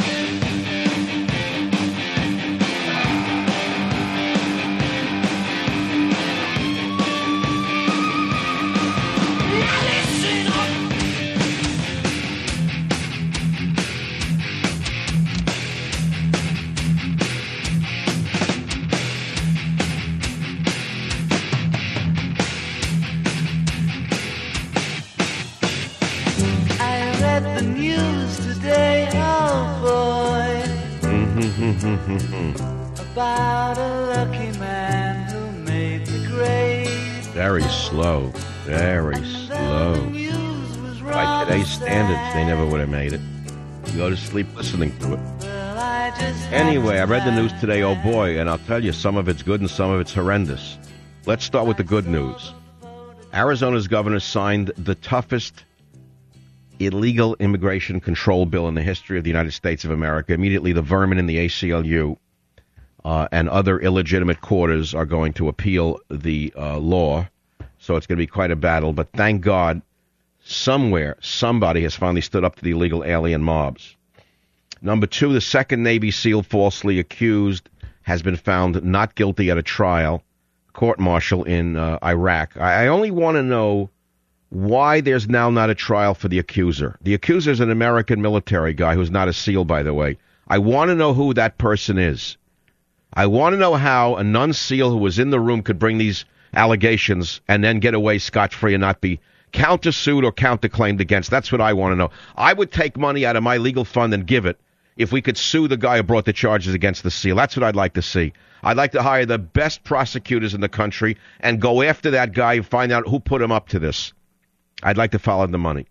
About a lucky man who made the grade. Very slow. Very slow. By today's standards, they never would have made it. You go to sleep listening to it. Anyway, I read the news today, oh boy, and I'll tell you, some of it's good and some of it's horrendous. Let's start with the good news. Arizona's governor signed the toughest illegal immigration control bill in the history of the United States of America. Immediately, the vermin in the A C L U uh, and other illegitimate quarters are going to appeal the uh, law, so it's going to be quite a battle. But thank God, somewhere, somebody has finally stood up to the illegal alien mobs. Number two, the second Navy SEAL falsely accused has been found not guilty at a trial, court-martial in uh, Iraq. I, I only want to know why there's now not a trial for the accuser. The accuser is an American military guy who's not a SEAL, by the way. I want to know who that person is. I want to know how a non-SEAL who was in the room could bring these allegations and then get away scot-free and not be countersued or counterclaimed against. That's what I want to know. I would take money out of my legal fund and give it if we could sue the guy who brought the charges against the SEAL. That's what I'd like to see. I'd like to hire the best prosecutors in the country and go after that guy and find out who put him up to this. I'd like to follow the money.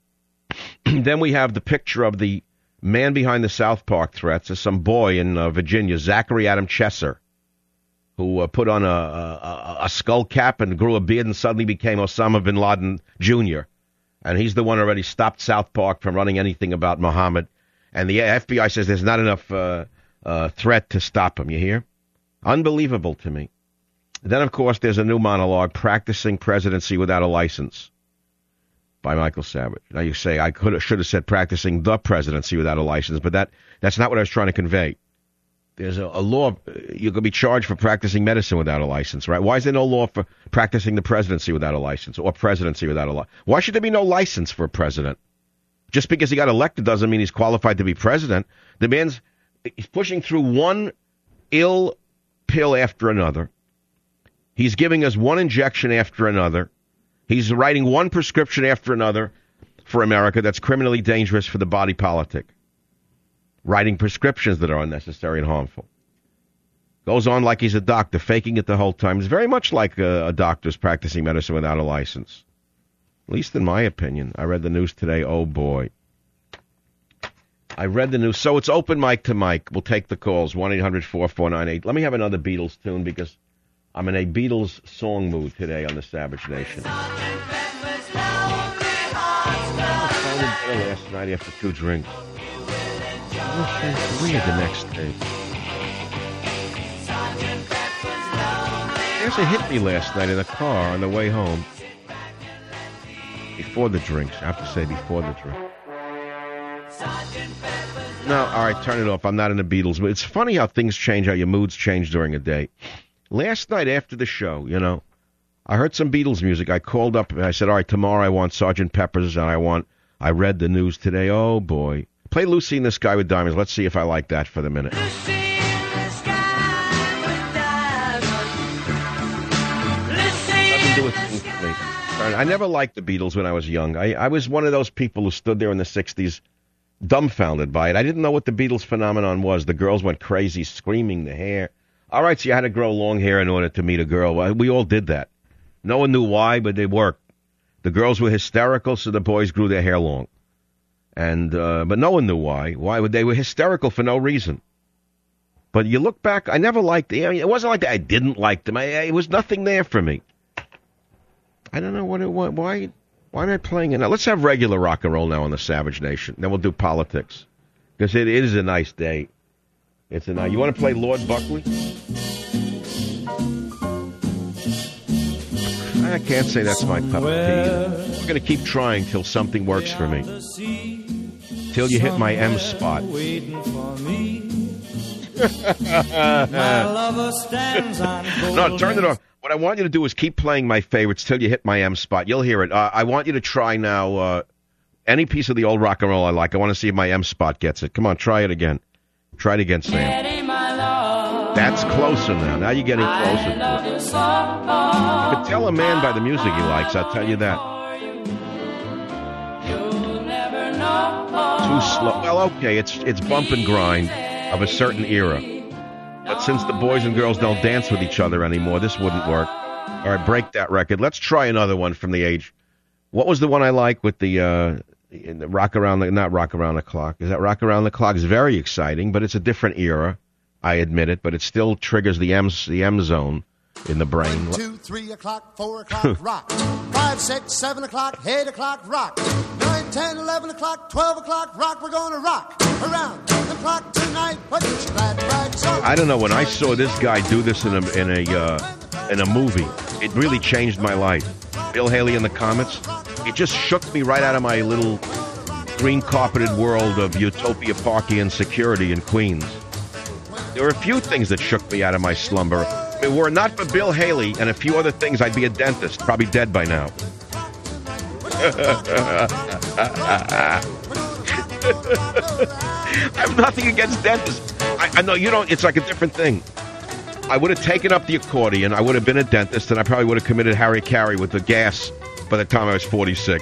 Then we have the picture of the man behind the South Park threats. There's some boy in uh, Virginia, Zachary Adam Chesser, who uh, put on a, a, a skull cap and grew a beard and suddenly became Osama bin Laden Junior And he's the one who already stopped South Park from running anything about Muhammad. And the F B I says there's not enough uh, uh, threat to stop him. You hear? Unbelievable to me. Then, of course, there's a new monologue, Practicing Presidency Without a License, by Michael Savage. Now, you say, I could have, should have said Practicing the Presidency Without a License, but that that's not what I was trying to convey. There's a, a law, you could be charged for practicing medicine without a license, right? Why is there no law for practicing the presidency without a license or presidency without a license? Why should there be no license for a president? Just because he got elected doesn't mean he's qualified to be president. The man's he's pushing through one ill pill after another. He's giving us one injection after another. He's writing one prescription after another for America that's criminally dangerous for the body politic. Writing prescriptions that are unnecessary and harmful. Goes on like he's a doctor, faking it the whole time. It's very much like a, a doctor's practicing medicine without a license. At least in my opinion. I read the news today. Oh, boy. I read the news. So it's open mic to Mike. We'll take the calls. one eight hundred four four nine eight. Let me have another Beatles tune because I'm in a Beatles song mood today on the Savage Nation. I was last night after two drinks. Three the next day. There's a hit me last night in the car on the way home. Before the drinks. I have to say before the drink. No, all right, turn it off. I'm not in the Beatles. But it's funny how things change, how your moods change during a day. Last night after the show, you know, I heard some Beatles music. I called up and I said, all right, tomorrow I want Sergeant Pepper's and I want, I read the news today. Oh, boy. Play Lucy in the Sky with Diamonds. Let's see if I like that for the minute. Lucy in the sky with diamonds. Lucy Nothing to do with things for me. I never liked the Beatles when I was young. I, I was one of those people who stood there in the sixties dumbfounded by it. I didn't know what the Beatles phenomenon was. The girls went crazy, screaming, the hair. All right, so you had to grow long hair in order to meet a girl. Well, we all did that. No one knew why, but it worked. The girls were hysterical, so the boys grew their hair long. And uh, but no one knew why. Why would they were hysterical for no reason? But you look back, I never liked it. It wasn't like that I didn't like them. I, it was nothing there for me. I don't know what it was. Why? Why am I playing it now? Let's have regular rock and roll now on the Savage Nation. Then we'll do politics because it, it is a nice day. It's a nice. You want to play Lord Buckley? I can't say that's my cup of tea. We're going to keep trying till something works for me. Till you hit my M spot. No, turn it off. What I want you to do is keep playing my favorites till you hit my M spot. You'll hear it. Uh, I want you to try now uh, any piece of the old rock and roll I like. I want to see if my M spot gets it. Come on, try it again. Try it again, Sam. That's closer now. Now you're getting closer. You can tell a man by the music he likes, I'll tell you that. Too slow. Well, okay, it's it's bump and grind of a certain era. But since the boys and girls don't dance with each other anymore, this wouldn't work. All right, break that record. Let's try another one from the age. What was the one I like with the, uh, the rock around the, not rock around the clock. Is that rock around the clock? It's very exciting, but it's a different era. I admit it, but it still triggers the M the M zone in the brain. One, two, three o'clock, four o'clock, rock. Five, six, seven o'clock, eight o'clock, rock. Nine, ten, eleven o'clock, twelve o'clock, rock. We're gonna rock around the clock tonight. Put your glad rags on. I don't know. When I saw this guy do this in a in a uh, in a movie, it really changed my life. Bill Haley in the Comets. It just shook me right out of my little green carpeted world of Utopia Parkian security in Queens. There were a few things that shook me out of my slumber. If it were not for Bill Haley and a few other things, I'd be a dentist, probably dead by now. I have nothing against dentists. I, I know you don't. It's like a different thing. I would have taken up the accordion. I would have been a dentist, and I probably would have committed Harry Carey with the gas by the time I was forty-six.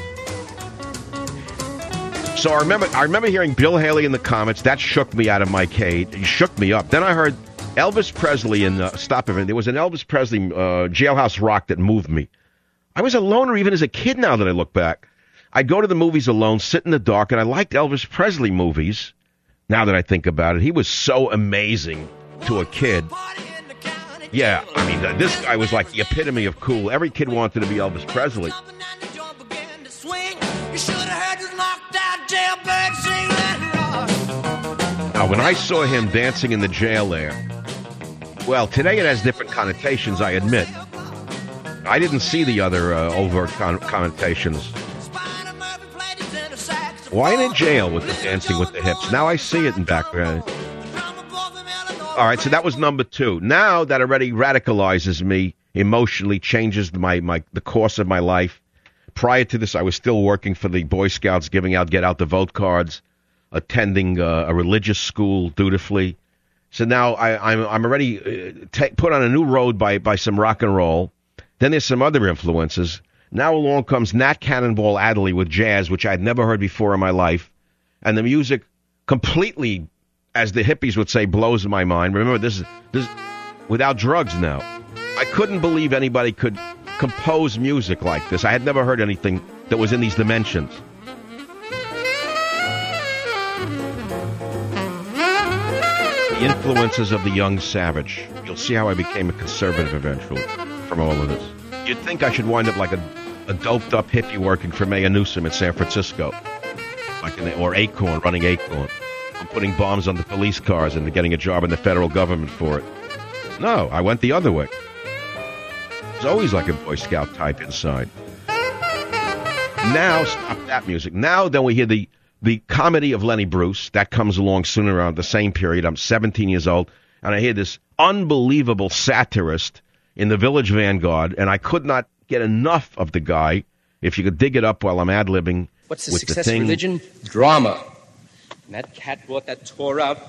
So I remember, I remember hearing Bill Haley in the Comets. That shook me out of my cage. It shook me up. Then I heard Elvis Presley in uh, Stop It. There was an Elvis Presley uh, Jailhouse Rock that moved me. I was a loner even as a kid. Now that I look back, I'd go to the movies alone, sit in the dark, and I liked Elvis Presley movies. Now that I think about it, he was so amazing to a kid. Yeah, I mean, uh, this guy was like the epitome of cool. Every kid wanted to be Elvis Presley. Now, when I saw him dancing in the jail there, Well, today it has different connotations, I admit. I didn't see the other uh, overt con- connotations. Why in jail with the dancing with the hips? Now I see it in background. All right, so that was number two. Now that already radicalizes me emotionally, changes my, my the course of my life. Prior to this, I was still working for the Boy Scouts, giving out get out the vote cards, attending uh, a religious school dutifully. So now I, I'm I'm already uh, t- put on a new road by by some rock and roll. Then there's some other influences. Now along comes Nat Cannonball Adderley with jazz, which I'd never heard before in my life, and the music completely, as the hippies would say, blows my mind. Remember, this is this without drugs now. I couldn't believe anybody could compose music like this. I had never heard anything that was in these dimensions. The influences of the young savage. You'll see how I became a conservative eventually from all of this. You'd think I should wind up like a, a doped-up hippie working for Mayor Newsom in San Francisco, like in, or Acorn, running Acorn. I'm putting bombs on the police cars and getting a job in the federal government for it. No, I went the other way. I was always like a Boy Scout type inside. Now, stop that music. Now, then we hear the, the comedy of Lenny Bruce. That comes along soon around the same period. I'm seventeen years old, and I hear this unbelievable satirist in the Village Vanguard, and I could not get enough of the guy. If you could dig it up while I'm ad-libbing. What's the with success the thing. of religion? Drama. And that cat brought that Torah out.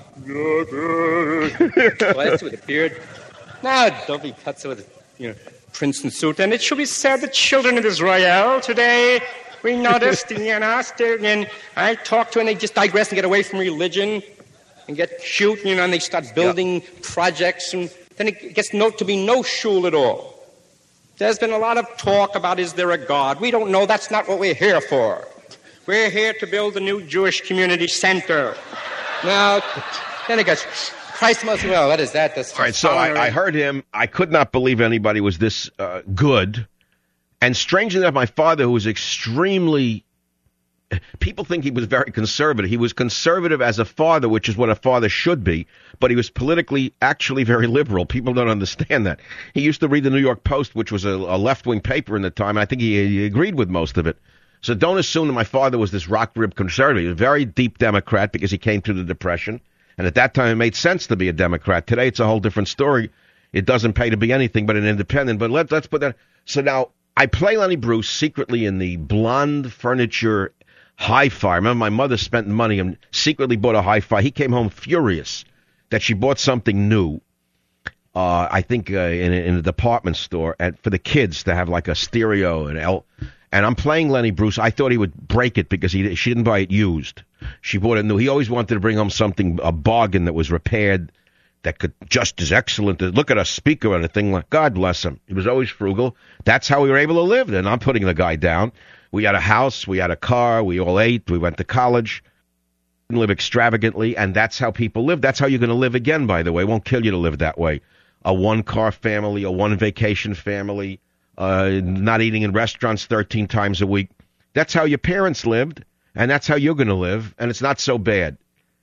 Twice with a beard. Now, don't be putz with a, you know, Princeton suit. And it should be said, the children of Israel today, we noticed, you know, and I talk to them, and they just digress and get away from religion and get cute, you know, and they start building yeah. projects, and then it gets no, to be no shul at all. There's been a lot of talk about, is there a God? We don't know. That's not what we're here for. We're here to build a new Jewish community center. Now, then it goes, Christ must, well, what is that? That's All right, so I, I heard him. I could not believe anybody was this uh, good. And strangely enough, my father, who was extremely, people think he was very conservative. He was conservative as a father, which is what a father should be, but he was politically actually very liberal. People don't understand that. He used to read the New York Post, which was a, a left-wing paper in the time, and I think he, he agreed with most of it. So don't assume that my father was this rock-rib conservative. He was a very deep Democrat because he came through the Depression, and at that time it made sense to be a Democrat. Today it's a whole different story. It doesn't pay to be anything but an independent, but let, let's put that. So now I play Lenny Bruce secretly in the Blonde Furniture Hi-Fi. I remember my mother spent money and secretly bought a hi-fi. He came home furious that she bought something new, uh, I think uh, in, in a department store, and for the kids to have like a stereo and L. And I'm playing Lenny Bruce. I thought he would break it because he she didn't buy it used. She bought it new. He always wanted to bring home something, a bargain that was repaired, that could just as excellent. Look at a speaker and a thing like, God bless him. He was always frugal. That's how we were able to live. And I'm putting the guy down. We had a house, we had a car, we all ate, we went to college, didn't live extravagantly, and that's how people live. That's how you're going to live again, by the way. It won't kill you to live that way. A one-car family, a one-vacation family, uh, not eating in restaurants thirteen times a week. That's how your parents lived, and that's how you're going to live, and it's not so bad.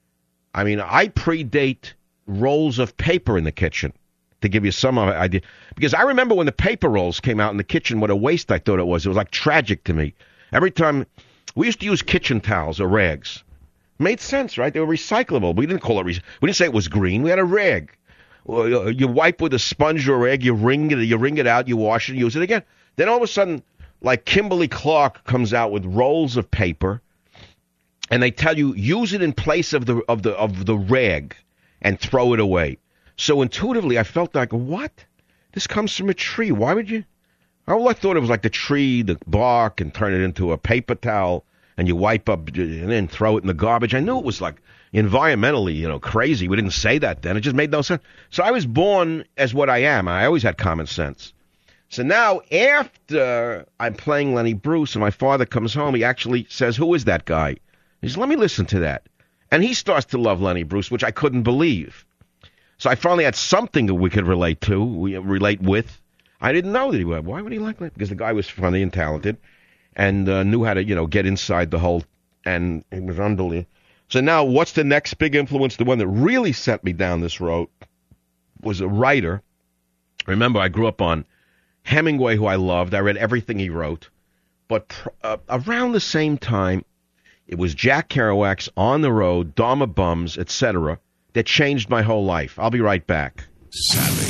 I mean, I predate rolls of paper in the kitchen, to give you some idea. Because I remember when the paper rolls came out in the kitchen, what a waste I thought it was. It was like tragic to me. Every time, we used to use kitchen towels or rags. Made sense, right? They were recyclable. We didn't call it, re- we didn't say it was green. We had a rag. You wipe with a sponge or a rag, you wring it, you wring it out, you wash it, and use it again. Then all of a sudden, like Kimberly Clark comes out with rolls of paper, and they tell you, use it in place of the of the of the rag and throw it away. So intuitively, I felt like, what? This comes from a tree. Why would you? All I thought it was like the tree, the bark, and turn it into a paper towel, and you wipe up and then throw it in the garbage. I knew it was like environmentally, you know, crazy. We didn't say that then. It just made no sense. So I was born as what I am. I always had common sense. So now, after I'm playing Lenny Bruce and my father comes home, he actually says, who is that guy? He says, let me listen to that. And he starts to love Lenny Bruce, which I couldn't believe. So I finally had something that we could relate to, we relate with. I didn't know that he would. Why would he like that? Because the guy was funny and talented and uh, knew how to, you know, get inside the whole, and it was unbelievable. So now what's the next big influence, the one that really sent me down this road? was a writer. Remember, I grew up on Hemingway, who I loved. I read everything he wrote. But uh, around the same time, it was Jack Kerouac's On the Road, Dharma Bums, et cetera, that changed my whole life. I'll be right back. Savage.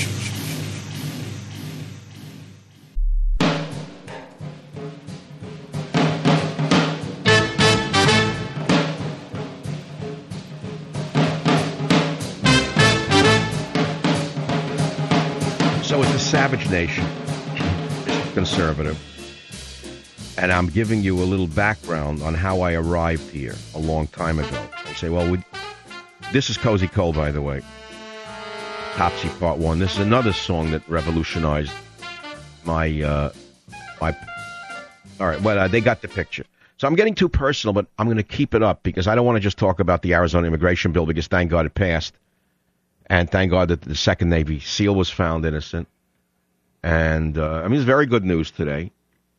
So it's a Savage Nation. It's conservative. And I'm giving you a little background on how I arrived here a long time ago. I say, well, we, this is Cozy Cole, by the way. Topsy Part One. This is another song that revolutionized my, uh, my, all right, well, uh, they got the picture. So I'm getting too personal, but I'm going to keep it up because I don't want to just talk about the Arizona immigration bill because thank God it passed. And thank God that the second Navy SEAL was found innocent. And, uh, I mean, it's very good news today.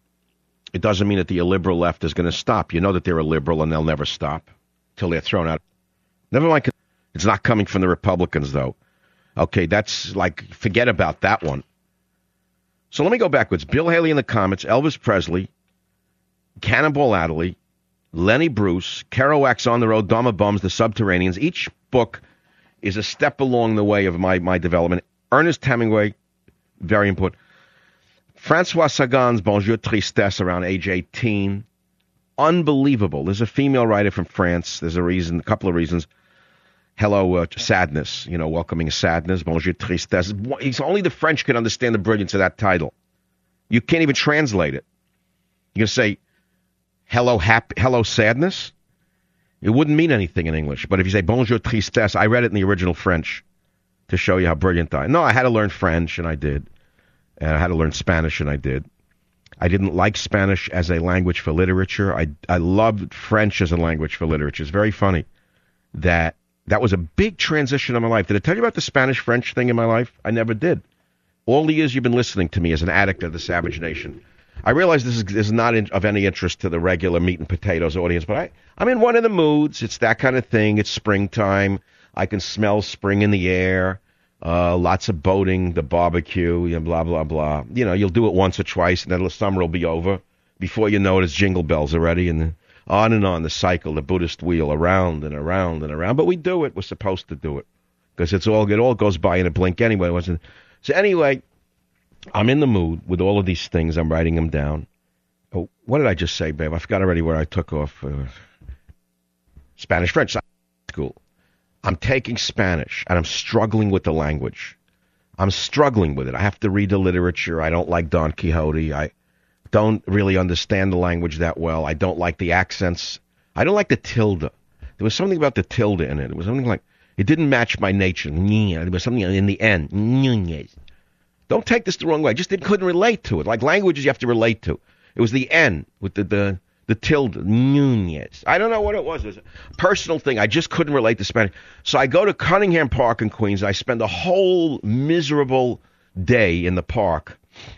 It doesn't mean that the illiberal left is going to stop. You know that they're illiberal and they'll never stop till they're thrown out. Never mind. It's not coming from the Republicans, though. Okay, that's like, forget about that one. So let me go backwards. Bill Haley in the Comets, Elvis Presley, Cannonball Adderley, Lenny Bruce, Kerouac's On the Road, Dharma Bums, The Subterraneans. Each book is a step along the way of my, my development. Ernest Hemingway, very important. Francois Sagan's Bonjour Tristesse around age eighteen. Unbelievable. There's a female writer from France. There's a reason, a couple of reasons. Hello, uh, Sadness, you know, welcoming sadness, Bonjour Tristesse. He's, only the French can understand the brilliance of that title. You can't even translate it. You can say, hello, happy, hello, sadness. It wouldn't mean anything in English. But if you say Bonjour Tristesse, I read it in the original French to show you how brilliant I am. No, I had to learn French, and I did. And I had to learn Spanish, and I did. I didn't like Spanish as a language for literature. I, I loved French as a language for literature. It's very funny that that was a big transition in my life. Did I tell you about the Spanish-French thing in my life? I never did. All the years you've been listening to me as an addict of the Savage Nation, I realize this is, this is not in, of any interest to the regular meat and potatoes audience, but I, I'm in one of the moods. It's that kind of thing. It's springtime. I can smell spring in the air. Uh, lots of boating, the barbecue, you know, blah, blah, blah. You know, you'll do it once or twice, and then the summer will be over. Before you know it, it's jingle bells already, and on and on, the cycle, the Buddhist wheel, around and around and around. But we do it. We're supposed to do it because it's all it all goes by in a blink anyway. It wasn't so anyway. I'm in the mood with all of these things. I'm writing them down. Oh, what did I just say, babe? I forgot already where I took off. Uh, Spanish, French, school. I'm taking Spanish, and I'm struggling with the language. I'm struggling with it. I have to read the literature. I don't like Don Quixote. I don't really understand the language that well. I don't like the accents. I don't like the tilde. There was something about the tilde in it. It was something like, it didn't match my nature. There was something in the end. Don't take this the wrong way. I just didn't, couldn't relate to it. Like languages you have to relate to. It was the N with the, the, the tilde. Nunez. I don't know what it was. It was a personal thing. I just couldn't relate to Spanish. So I go to Cunningham Park in Queens. I spend a whole miserable day in the park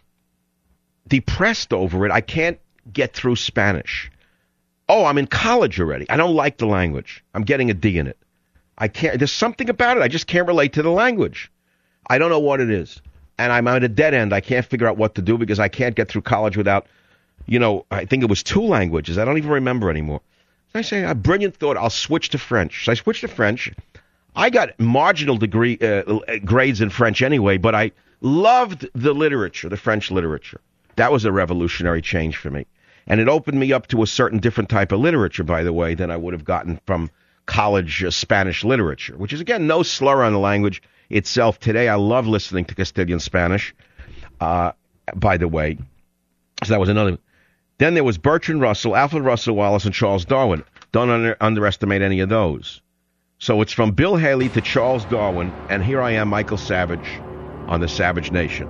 depressed over it. I can't get through Spanish. Oh, I'm in college already. I don't like the language. I'm getting a D in it. I can't. There's something about it. I just can't relate to the language. I don't know what it is. And I'm at a dead end. I can't figure out what to do because I can't get through college without, you know, I think it was two languages. I don't even remember anymore. So I say, a brilliant thought, I'll switch to French. So I switched to French. I got marginal degree uh, grades in French anyway, but I loved the literature, the French literature. That was a revolutionary change for me. And it opened me up to a certain different type of literature, by the way, than I would have gotten from college uh, Spanish literature, which is, again, no slur on the language itself. Today, I love listening to Castilian Spanish, uh, by the way. So that was another. Then there was Bertrand Russell, Alfred Russel Wallace, and Charles Darwin. Don't under, underestimate any of those. So it's from Bill Haley to Charles Darwin, and here I am, Michael Savage, on the Savage Nation.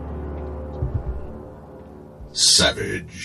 Savage.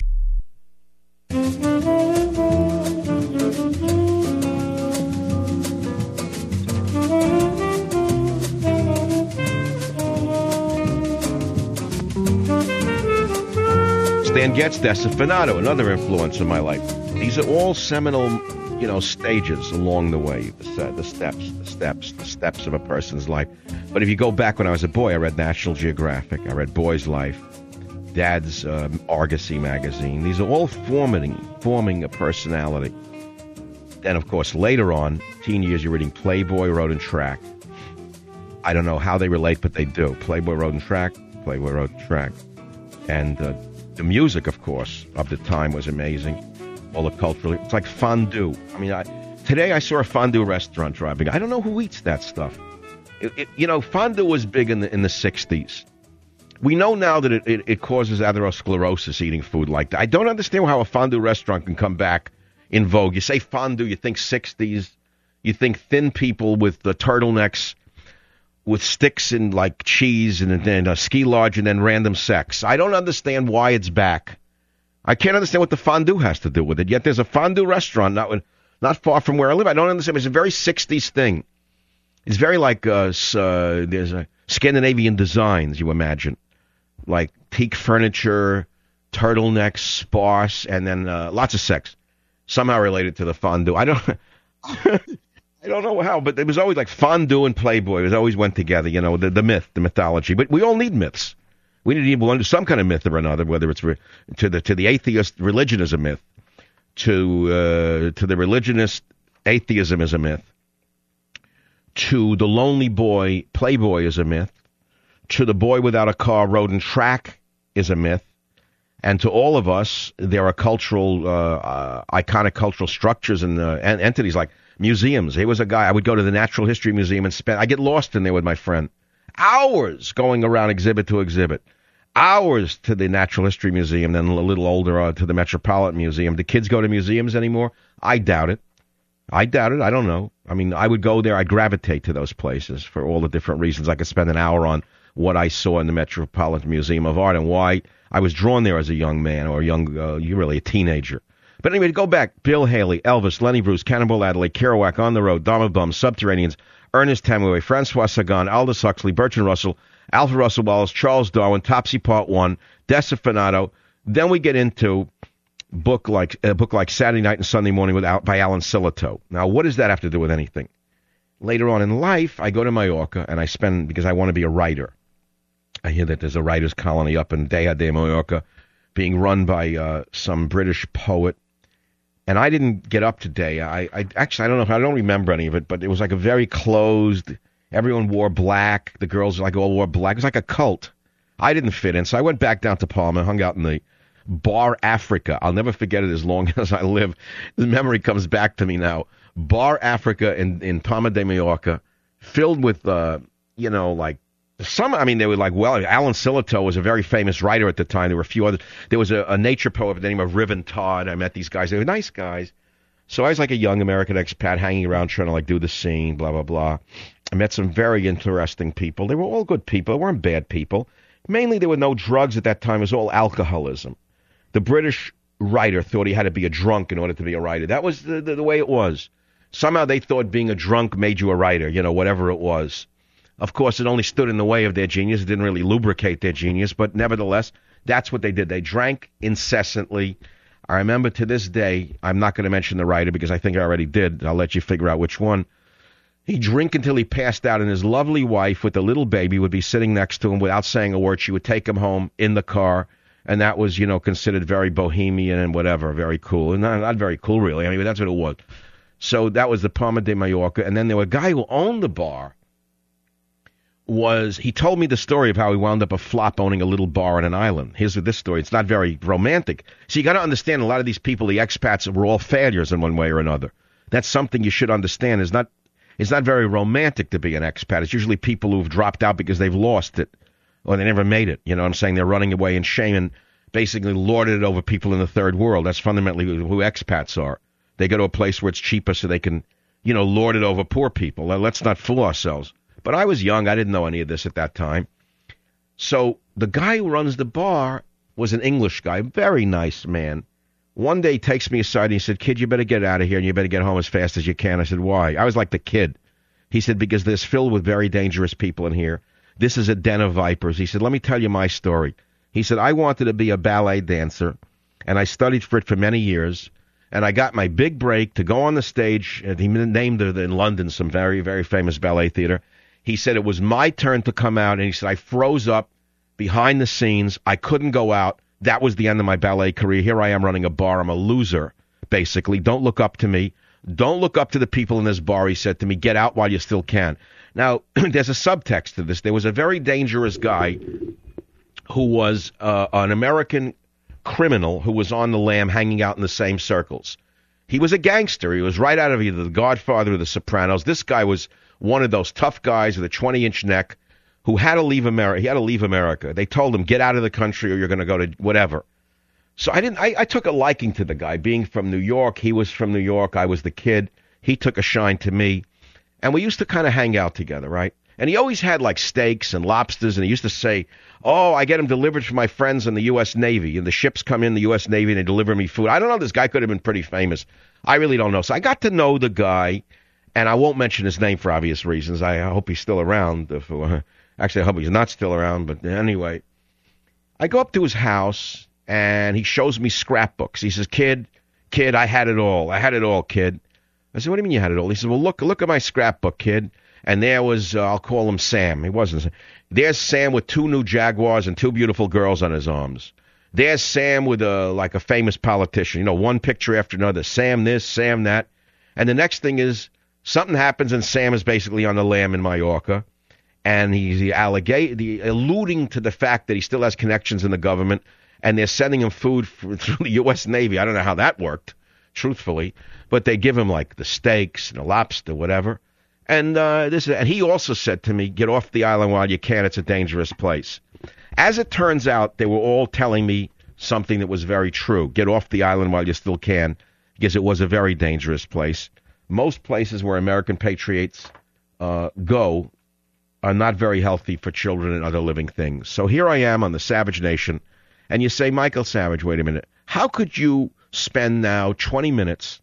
Stan Getz, Destefanato, another influence in my life. These are all seminal you know, stages along the way, the, the steps, the steps, the steps of a person's life. But if you go back when I was a boy, I read National Geographic, I read Boy's Life, Dad's um, Argosy magazine. These are all forming, forming a personality. Then, of course, later on, teen years, you're reading Playboy, Road and Track. I don't know how they relate, but they do. Playboy, Road and Track, Playboy, Road and Track. And uh, the music, of course, of the time was amazing. All the cultural, it's like fondue. I mean, I, today I saw a fondue restaurant driving. I don't know who eats that stuff. It, it, you know, fondue was big in the in the sixties. We know now that it, it, it causes atherosclerosis eating food like that. I don't understand how a fondue restaurant can come back in vogue. You say fondue, you think sixties. You think thin people with the turtlenecks, with sticks and like cheese and then a ski lodge and then random sex. I don't understand why it's back. I can't understand what the fondue has to do with it. Yet there's a fondue restaurant not not far from where I live. I don't understand. It's a very sixties thing. It's very like uh, uh, there's a Scandinavian designs, you imagine. Like teak furniture, turtlenecks, sparse, and then uh, lots of sex. Somehow related to the fondue. I don't I don't know how, but it was always like fondue and Playboy. It always went together, you know, the, the myth, the mythology. But we all need myths. We need to belong to some kind of myth or another, whether it's re- to the to the atheist, religion is a myth. To uh, to the religionist, atheism is a myth. To the lonely boy, Playboy is a myth. To the boy without a car, Road and Track is a myth. And to all of us, there are cultural, uh, uh, iconic cultural structures and uh, en- entities like museums. Here was a guy, I would go to the Natural History Museum and spend, I get lost in there with my friend. Hours going around exhibit to exhibit. Hours to the Natural History Museum, then a little older uh, to the Metropolitan Museum. Do kids go to museums anymore? I doubt it. I doubt it. I don't know. I mean, I would go there. I'd gravitate to those places for all the different reasons. I could spend an hour on what I saw in the Metropolitan Museum of Art and why I was drawn there as a young man or a young, uh, you're really a teenager. But anyway, to go back, Bill Haley, Elvis, Lenny Bruce, Cannonball Adderley, Kerouac, On the Road, Dharma Bum, Subterraneans, Ernest Hemingway, Francois Sagan, Aldous Huxley, Bertrand Russell, Alfred Russel Wallace, Charles Darwin, Topsy Part One, Decifinato. Then we get into book like a book like Saturday Night and Sunday Morning with Al, by Alan Sillitoe. Now, what does that have to do with anything? Later on in life, I go to Mallorca and I spend because I want to be a writer. I hear that there's a writers' colony up in Dea de Mallorca being run by uh, some British poet. And I didn't get up today. I, I actually I don't know. I don't remember any of it, but it was like a very closed. Everyone wore black. The girls like all wore black. It was like a cult. I didn't fit in, so I went back down to Palma, hung out in the Bar Africa. I'll never forget it as long as I live. The memory comes back to me now. Bar Africa in, in Palma de Mallorca, filled with, uh, you know, like, some, I mean, they were like, well, Alan Sillitoe was a very famous writer at the time. There were a few others. There was a, a nature poet by the name of Riven Todd. I met these guys. They were nice guys. So I was like a young American expat hanging around trying to, like, do the scene, blah, blah, blah. I met some very interesting people. They were all good people. They weren't bad people. Mainly there were no drugs at that time. It was all alcoholism. The British writer thought he had to be a drunk in order to be a writer. That was the, the, the way it was. Somehow they thought being a drunk made you a writer, you know, whatever it was. Of course, it only stood in the way of their genius. It didn't really lubricate their genius, but nevertheless, that's what they did. They drank incessantly. I remember to this day, I'm not going to mention the writer because I think I already did. I'll let you figure out which one. He'd drink until he passed out, and his lovely wife with the little baby would be sitting next to him without saying a word. She would take him home in the car, and that was, you know, considered very bohemian and whatever, very cool. And not, not very cool, really. I mean, that's what it was. So that was the Palma de Mallorca. And then there was a guy who owned the bar. Was he told me the story of how he wound up a flop owning a little bar on an island. Here's this story. It's not very romantic. So you got to understand a lot of these people, the expats, were all failures in one way or another. That's something you should understand. It's not, it's not very romantic to be an expat. It's usually people who've dropped out because they've lost it or they never made it. You know what I'm saying? They're running away in shame and basically lorded it over people in the third world. That's fundamentally who expats are. They go to a place where it's cheaper so they can, you know, lord it over poor people. Let's not fool ourselves. But I was young. I didn't know any of this at that time. So the guy who runs the bar was an English guy, very nice man. One day he takes me aside and he said, "Kid, you better get out of here and you better get home as fast as you can." I said, "Why?" I was like the kid. He said, "Because this filled with very dangerous people in here. This is a den of vipers." He said, "Let me tell you my story." He said, "I wanted to be a ballet dancer and I studied for it for many years. and I got my big break to go on the stage. And he named it in London, some very, very famous ballet theater. He said it was my turn to come out, and he said I froze up behind the scenes. I couldn't go out. That was the end of my ballet career. Here I am running a bar. I'm a loser, basically. Don't look up to me. Don't look up to the people in this bar, he said to me. Get out while you still can. Now, there's a subtext to this. There was a very dangerous guy who was uh, an American criminal who was on the lam hanging out in the same circles. He was a gangster. He was right out of either The Godfather or The Sopranos. This guy was one of those tough guys with a twenty-inch neck who had to leave America. He had to leave America. They told him, get out of the country or you're going to go to whatever. So I didn't. I, I took a liking to the guy. Being from New York, he was from New York. I was the kid. He took a shine to me. And we used to kind of hang out together, right? And he always had like steaks and lobsters, and he used to say, oh, I get them delivered from my friends in the U S Navy, and the ships come in the U S Navy and they deliver me food. I don't know. This guy could have been pretty famous. I really don't know. So I got to know the guy, and I won't mention his name for obvious reasons. I hope he's still around. If, uh, actually, I hope he's not still around, but anyway. I go up to his house, and he shows me scrapbooks. He says, kid, kid, I had it all. I had it all, kid. I said, what do you mean you had it all? He said, well, look, look at my scrapbook, kid. And there was, uh, I'll call him Sam. He wasn't. There's Sam with two new Jaguars and two beautiful girls on his arms. There's Sam with a like a famous politician. You know, one picture after another. Sam this, Sam that. And the next thing is something happens and Sam is basically on the lam in Mallorca. And he's the allegate, the alluding to the fact that he still has connections in the government. And they're sending him food for, through the U S Navy. I don't know how that worked, truthfully. But they give him like the steaks and the lobster, whatever. And uh, this, and he also said to me, get off the island while you can. It's a dangerous place. As it turns out, they were all telling me something that was very true. Get off the island while you still can, because it was a very dangerous place. Most places where American patriots uh, go are not very healthy for children and other living things. So here I am on the Savage Nation, and you say, Michael Savage, wait a minute. How could you spend now twenty minutes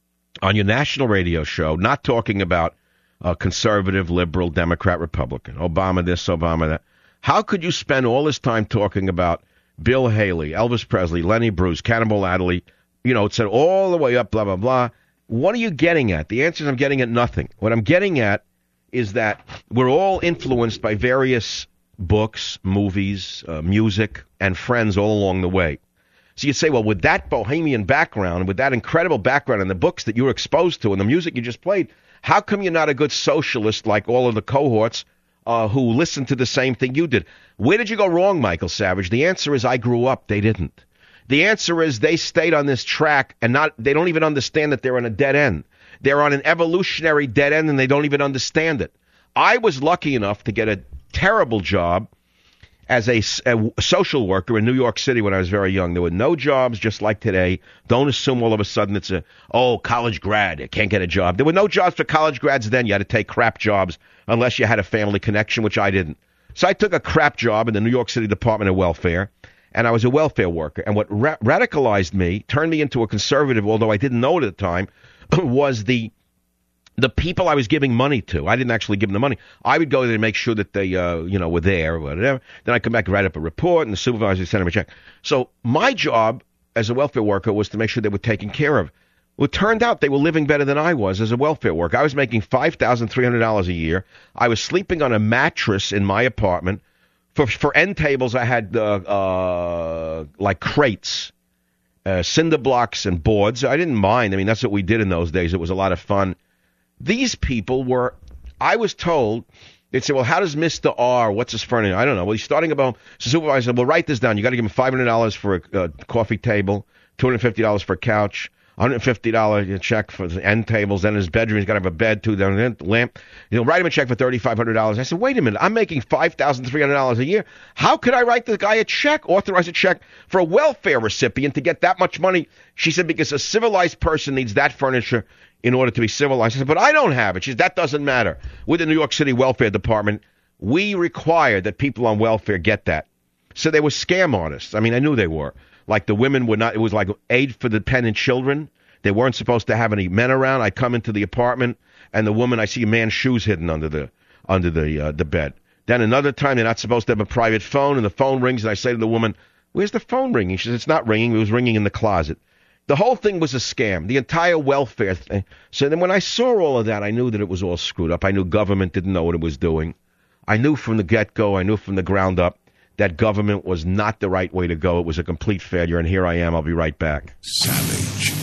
on your national radio show not talking about Uh, conservative, liberal, Democrat, Republican, Obama this, Obama that. How could you spend all this time talking about Bill Haley, Elvis Presley, Lenny Bruce, Cannonball Adderley, you know, it said all the way up, blah, blah, blah. What are you getting at? The answer is I'm getting at nothing. What I'm getting at is that we're all influenced by various books, movies, uh, music, and friends all along the way. So you say, well, with that bohemian background, with that incredible background and the books that you were exposed to and the music you just played, how come you're not a good socialist like all of the cohorts uh, who listened to the same thing you did? Where did you go wrong, Michael Savage? The answer is I grew up. They didn't. The answer is they stayed on this track and not. They don't even understand that they're on a dead end. They're on an evolutionary dead end and they don't even understand it. I was lucky enough to get a terrible job as a, a social worker in New York City when I was very young. There were no jobs just like today. Don't assume all of a sudden it's a, oh, college grad, I can't get a job. There were no jobs for college grads then. You had to take crap jobs unless you had a family connection, which I didn't. So I took a crap job in the New York City Department of Welfare, and I was a welfare worker. And what ra- radicalized me, turned me into a conservative, although I didn't know it at the time, was the the people I was giving money to. I didn't actually give them the money. I would go there and make sure that they, uh, you know, were there or whatever. Then I'd come back and write up a report, and the supervisor would send them a check. So my job as a welfare worker was to make sure they were taken care of. Well, it turned out they were living better than I was as a welfare worker. I was making five thousand three hundred dollars a year. I was sleeping on a mattress in my apartment. For for end tables, I had uh, uh, like crates, uh, cinder blocks, and boards. I didn't mind. I mean, that's what we did in those days. It was a lot of fun. These people were, I was told, they'd say, well, how does Mister R, what's his furniture? I don't know. Well, he's starting about, so supervisor said, well, write this down. You got to give him five hundred dollars for a uh, coffee table, two hundred fifty dollars for a couch, one hundred fifty dollars check for the end tables. Then in his bedroom, he's got to have a bed, too, then a lamp. You know, write him a check for thirty-five hundred dollars. I said, wait a minute, I'm making five thousand three hundred dollars a year. How could I write the guy a check, authorize a check for a welfare recipient to get that much money? She said, because a civilized person needs that furniture in order to be civilized. I said, but I don't have it. She said, that doesn't matter. With the New York City Welfare Department, we require that people on welfare get that. So they were scam artists. I mean, I knew they were. Like the women were not, it was like aid for dependent children. They weren't supposed to have any men around. I come into the apartment, and the woman, I see a man's shoes hidden under the under the uh, the bed. Then another time, they're not supposed to have a private phone, and the phone rings, and I say to the woman, where's the phone ringing? She says, it's not ringing. It was ringing in the closet. The whole thing was a scam, the entire welfare thing. So then when I saw all of that, I knew that it was all screwed up. I knew government didn't know what it was doing. I knew from the get-go, I knew from the ground up, that government was not the right way to go. It was a complete failure, and here I am. I'll be right back. Savage.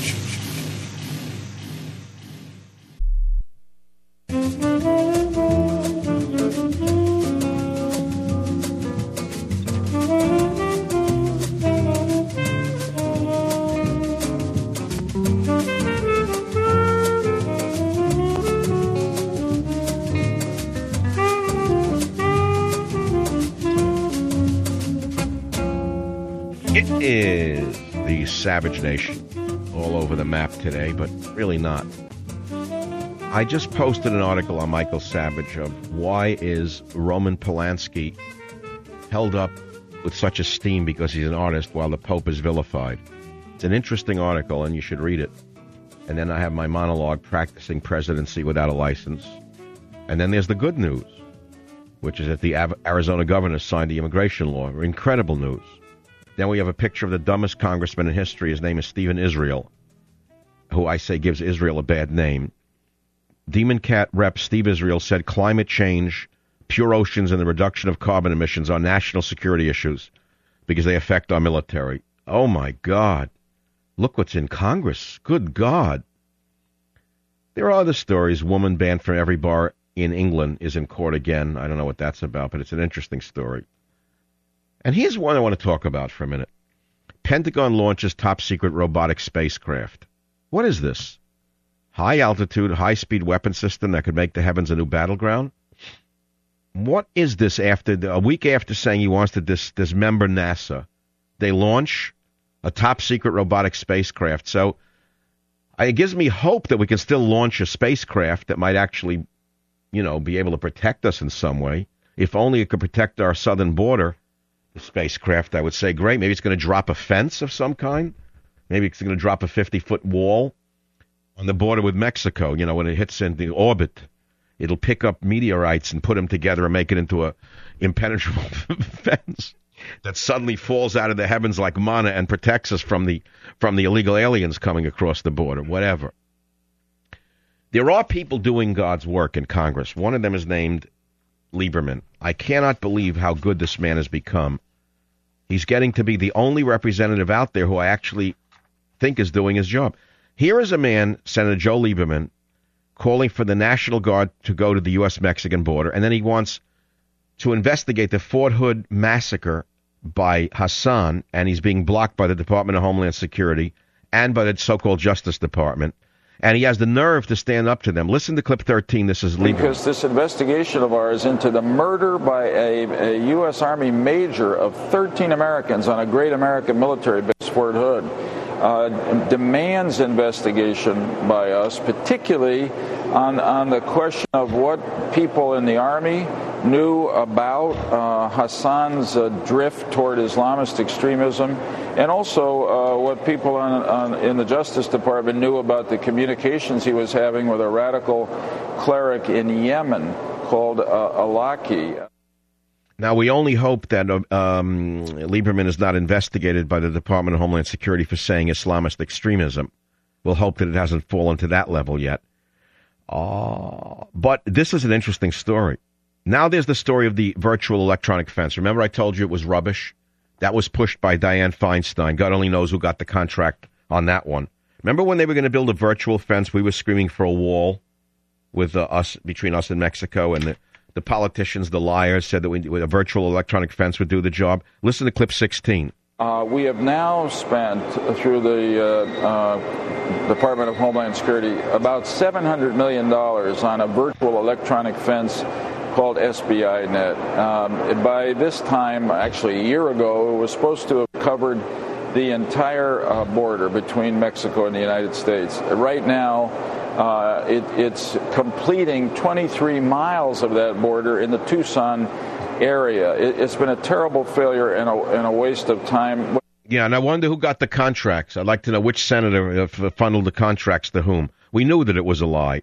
It is the Savage Nation all over the map today, but really not. I just posted an article on Michael Savage of why is Roman Polanski held up with such esteem because he's an artist while the Pope is vilified. It's an interesting article, and you should read it. And then I have my monologue, Practicing Presidency Without a License. And then there's the good news, which is that the Arizona governor signed the immigration law. Incredible news. Then we have a picture of the dumbest congressman in history. His name is Stephen Israel, who I say gives Israel a bad name. Demon Cat Rep Steve Israel said climate change, pure oceans, and the reduction of carbon emissions are national security issues because they affect our military. Oh, my God. Look what's in Congress. Good God. There are other stories. Woman banned from every bar in England is in court again. I don't know what that's about, but it's an interesting story. And here's one I want to talk about for a minute. Pentagon launches top-secret robotic spacecraft. What is this? High-altitude, high-speed weapon system that could make the heavens a new battleground? What is this after, the, a week after saying he wants to dis, dismember NASA? They launch a top-secret robotic spacecraft. So it gives me hope that we can still launch a spacecraft that might actually, you know, be able to protect us in some way. If only it could protect our southern border. The spacecraft, I would say, great. Maybe it's going to drop a fence of some kind. Maybe it's going to drop a fifty-foot wall on the border with Mexico. You know, when it hits in the orbit, it'll pick up meteorites and put them together and make it into a impenetrable fence that suddenly falls out of the heavens like manna and protects us from the from the illegal aliens coming across the border, whatever. There are people doing God's work in Congress. One of them is named Lieberman. I cannot believe how good this man has become. He's getting to be the only representative out there who I actually think is doing his job. Here is a man, Senator Joe Lieberman, calling for the National Guard to go to the U S Mexican border, and then he wants to investigate the Fort Hood massacre by Hassan, and he's being blocked by the Department of Homeland Security and by the so-called Justice Department. And he has the nerve to stand up to them. Listen to clip thirteen. This is legal. Because this investigation of ours into the murder by a, a U S Army major of thirteen Americans on a great American military base, Fort Hood, uh, demands investigation by us, particularly on, on the question of what people in the Army knew about uh, Hassan's uh, drift toward Islamist extremism, and also uh, what people on, on, in the Justice Department knew about the communications he was having with a radical cleric in Yemen called uh, Alaki. Now, we only hope that um, Lieberman is not investigated by the Department of Homeland Security for saying Islamist extremism. We'll hope that it hasn't fallen to that level yet. Uh, but this is an interesting story. Now there's the story of the virtual electronic fence. Remember I told you it was rubbish? That was pushed by Dianne Feinstein. God only knows who got the contract on that one. Remember when they were going to build a virtual fence, we were screaming for a wall with uh, us between us and Mexico, and the, the politicians, the liars, said that we, a virtual electronic fence would do the job. Listen to clip sixteen. Uh, we have now spent, through the uh, uh, Department of Homeland Security, about seven hundred million dollars on a virtual electronic fence called S B I net. Um, by this time, actually a year ago, it was supposed to have covered the entire uh, border between Mexico and the United States. Right now, uh, it, it's completing twenty-three miles of that border in the Tucson area. It, it's been a terrible failure and a, and a waste of time. Yeah, and I wonder who got the contracts. I'd like to know which senator funneled the contracts to whom. We knew that it was a lie.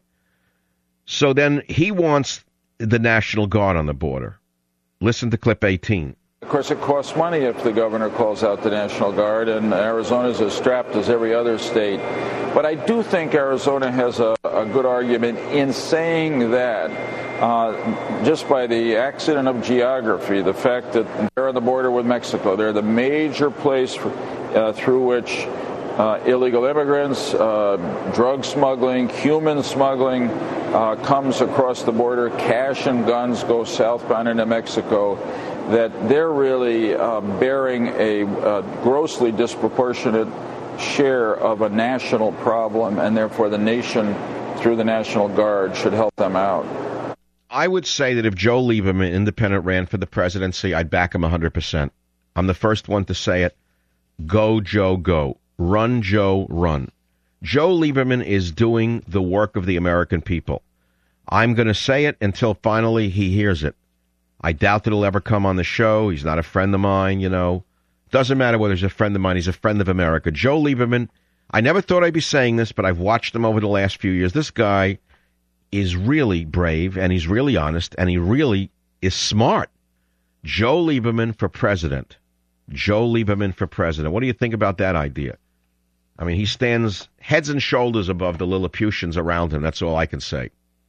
So then he wants the National Guard on the border. Listen to clip eighteen. Of course, it costs money if the governor calls out the National Guard, and Arizona is as strapped as every other state. But I do think Arizona has a, a good argument in saying that uh, just by the accident of geography, the fact that they're on the border with Mexico, they're the major place for, uh, through which uh, illegal immigrants, uh, drug smuggling, human smuggling uh, comes across the border, cash and guns go southbound into Mexico, that they're really uh, bearing a uh, grossly disproportionate share of a national problem, and therefore the nation, through the National Guard, should help them out. I would say that if Joe Lieberman, independent, ran for the presidency, I'd back him one hundred percent. I'm the first one to say it. Go, Joe, go. Run, Joe, run. Joe Lieberman is doing the work of the American people. I'm going to say it until finally he hears it. I doubt that he'll ever come on the show. He's not a friend of mine, you know. Doesn't matter whether he's a friend of mine. He's a friend of America. Joe Lieberman, I never thought I'd be saying this, but I've watched him over the last few years. This guy is really brave, and he's really honest, and he really is smart. Joe Lieberman for president. Joe Lieberman for president. What do you think about that idea? I mean, he stands heads and shoulders above the Lilliputians around him. That's all I can say.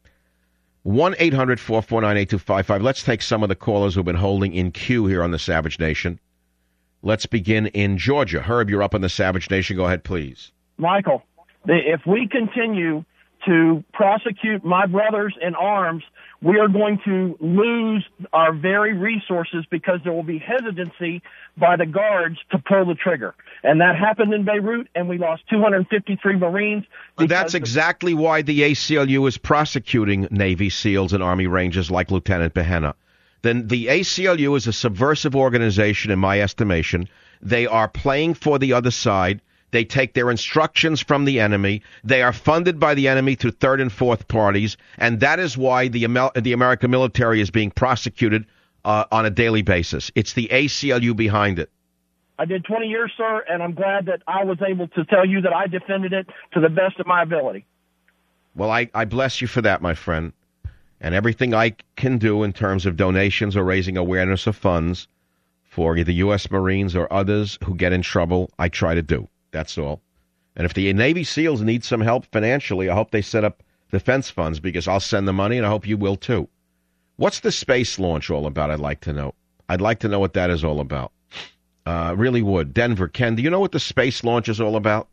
one eight hundred four four nine eight two five five. Let's take some of the callers who've been holding in queue here on the Savage Nation. Let's begin in Georgia. Herb, you're up on the Savage Nation. Go ahead, please. Michael, if we continue to prosecute my brothers in arms, we are going to lose our very resources because there will be hesitancy by the guards to pull the trigger. And that happened in Beirut, and we lost two hundred fifty-three Marines. And that's exactly why the A C L U is prosecuting Navy SEALs and Army Rangers like Lieutenant Behenna. Then the A C L U is a subversive organization, in my estimation. They are playing for the other side. They take their instructions from the enemy. They are funded by the enemy through third and fourth parties, and that is why the Amer- the American military is being prosecuted uh, on a daily basis. It's the A C L U behind it. I did twenty years, sir, and I'm glad that I was able to tell you that I defended it to the best of my ability. Well, I, I bless you for that, my friend. And everything I can do in terms of donations or raising awareness of funds for either U S Marines or others who get in trouble, I try to do. That's all. And if the Navy SEALs need some help financially, I hope they set up defense funds, because I'll send the money, and I hope you will too. What's the space launch all about? I'd like to know. I'd like to know what that is all about. Uh, really would. Denver, Ken, do you know what the space launch is all about?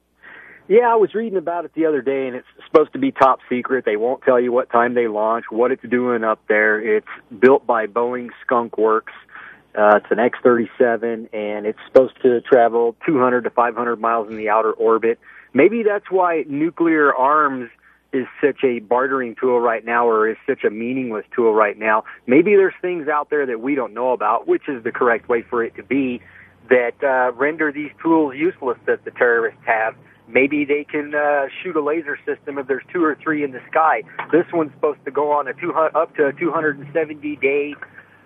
Yeah, I was reading about it the other day, and it's supposed to be top secret. They won't tell you what time they launch, what it's doing up there. It's built by Boeing Skunk Works. Uh, it's an X thirty-seven, and it's supposed to travel two hundred to five hundred miles in the outer orbit. Maybe that's why nuclear arms is such a bartering tool right now, or is such a meaningless tool right now. Maybe there's things out there that we don't know about, which is the correct way for it to be, that uh, render these tools useless that the terrorists have. Maybe they can uh, shoot a laser system if there's two or three in the sky. This one's supposed to go on a two hundred, up to a two hundred seventy day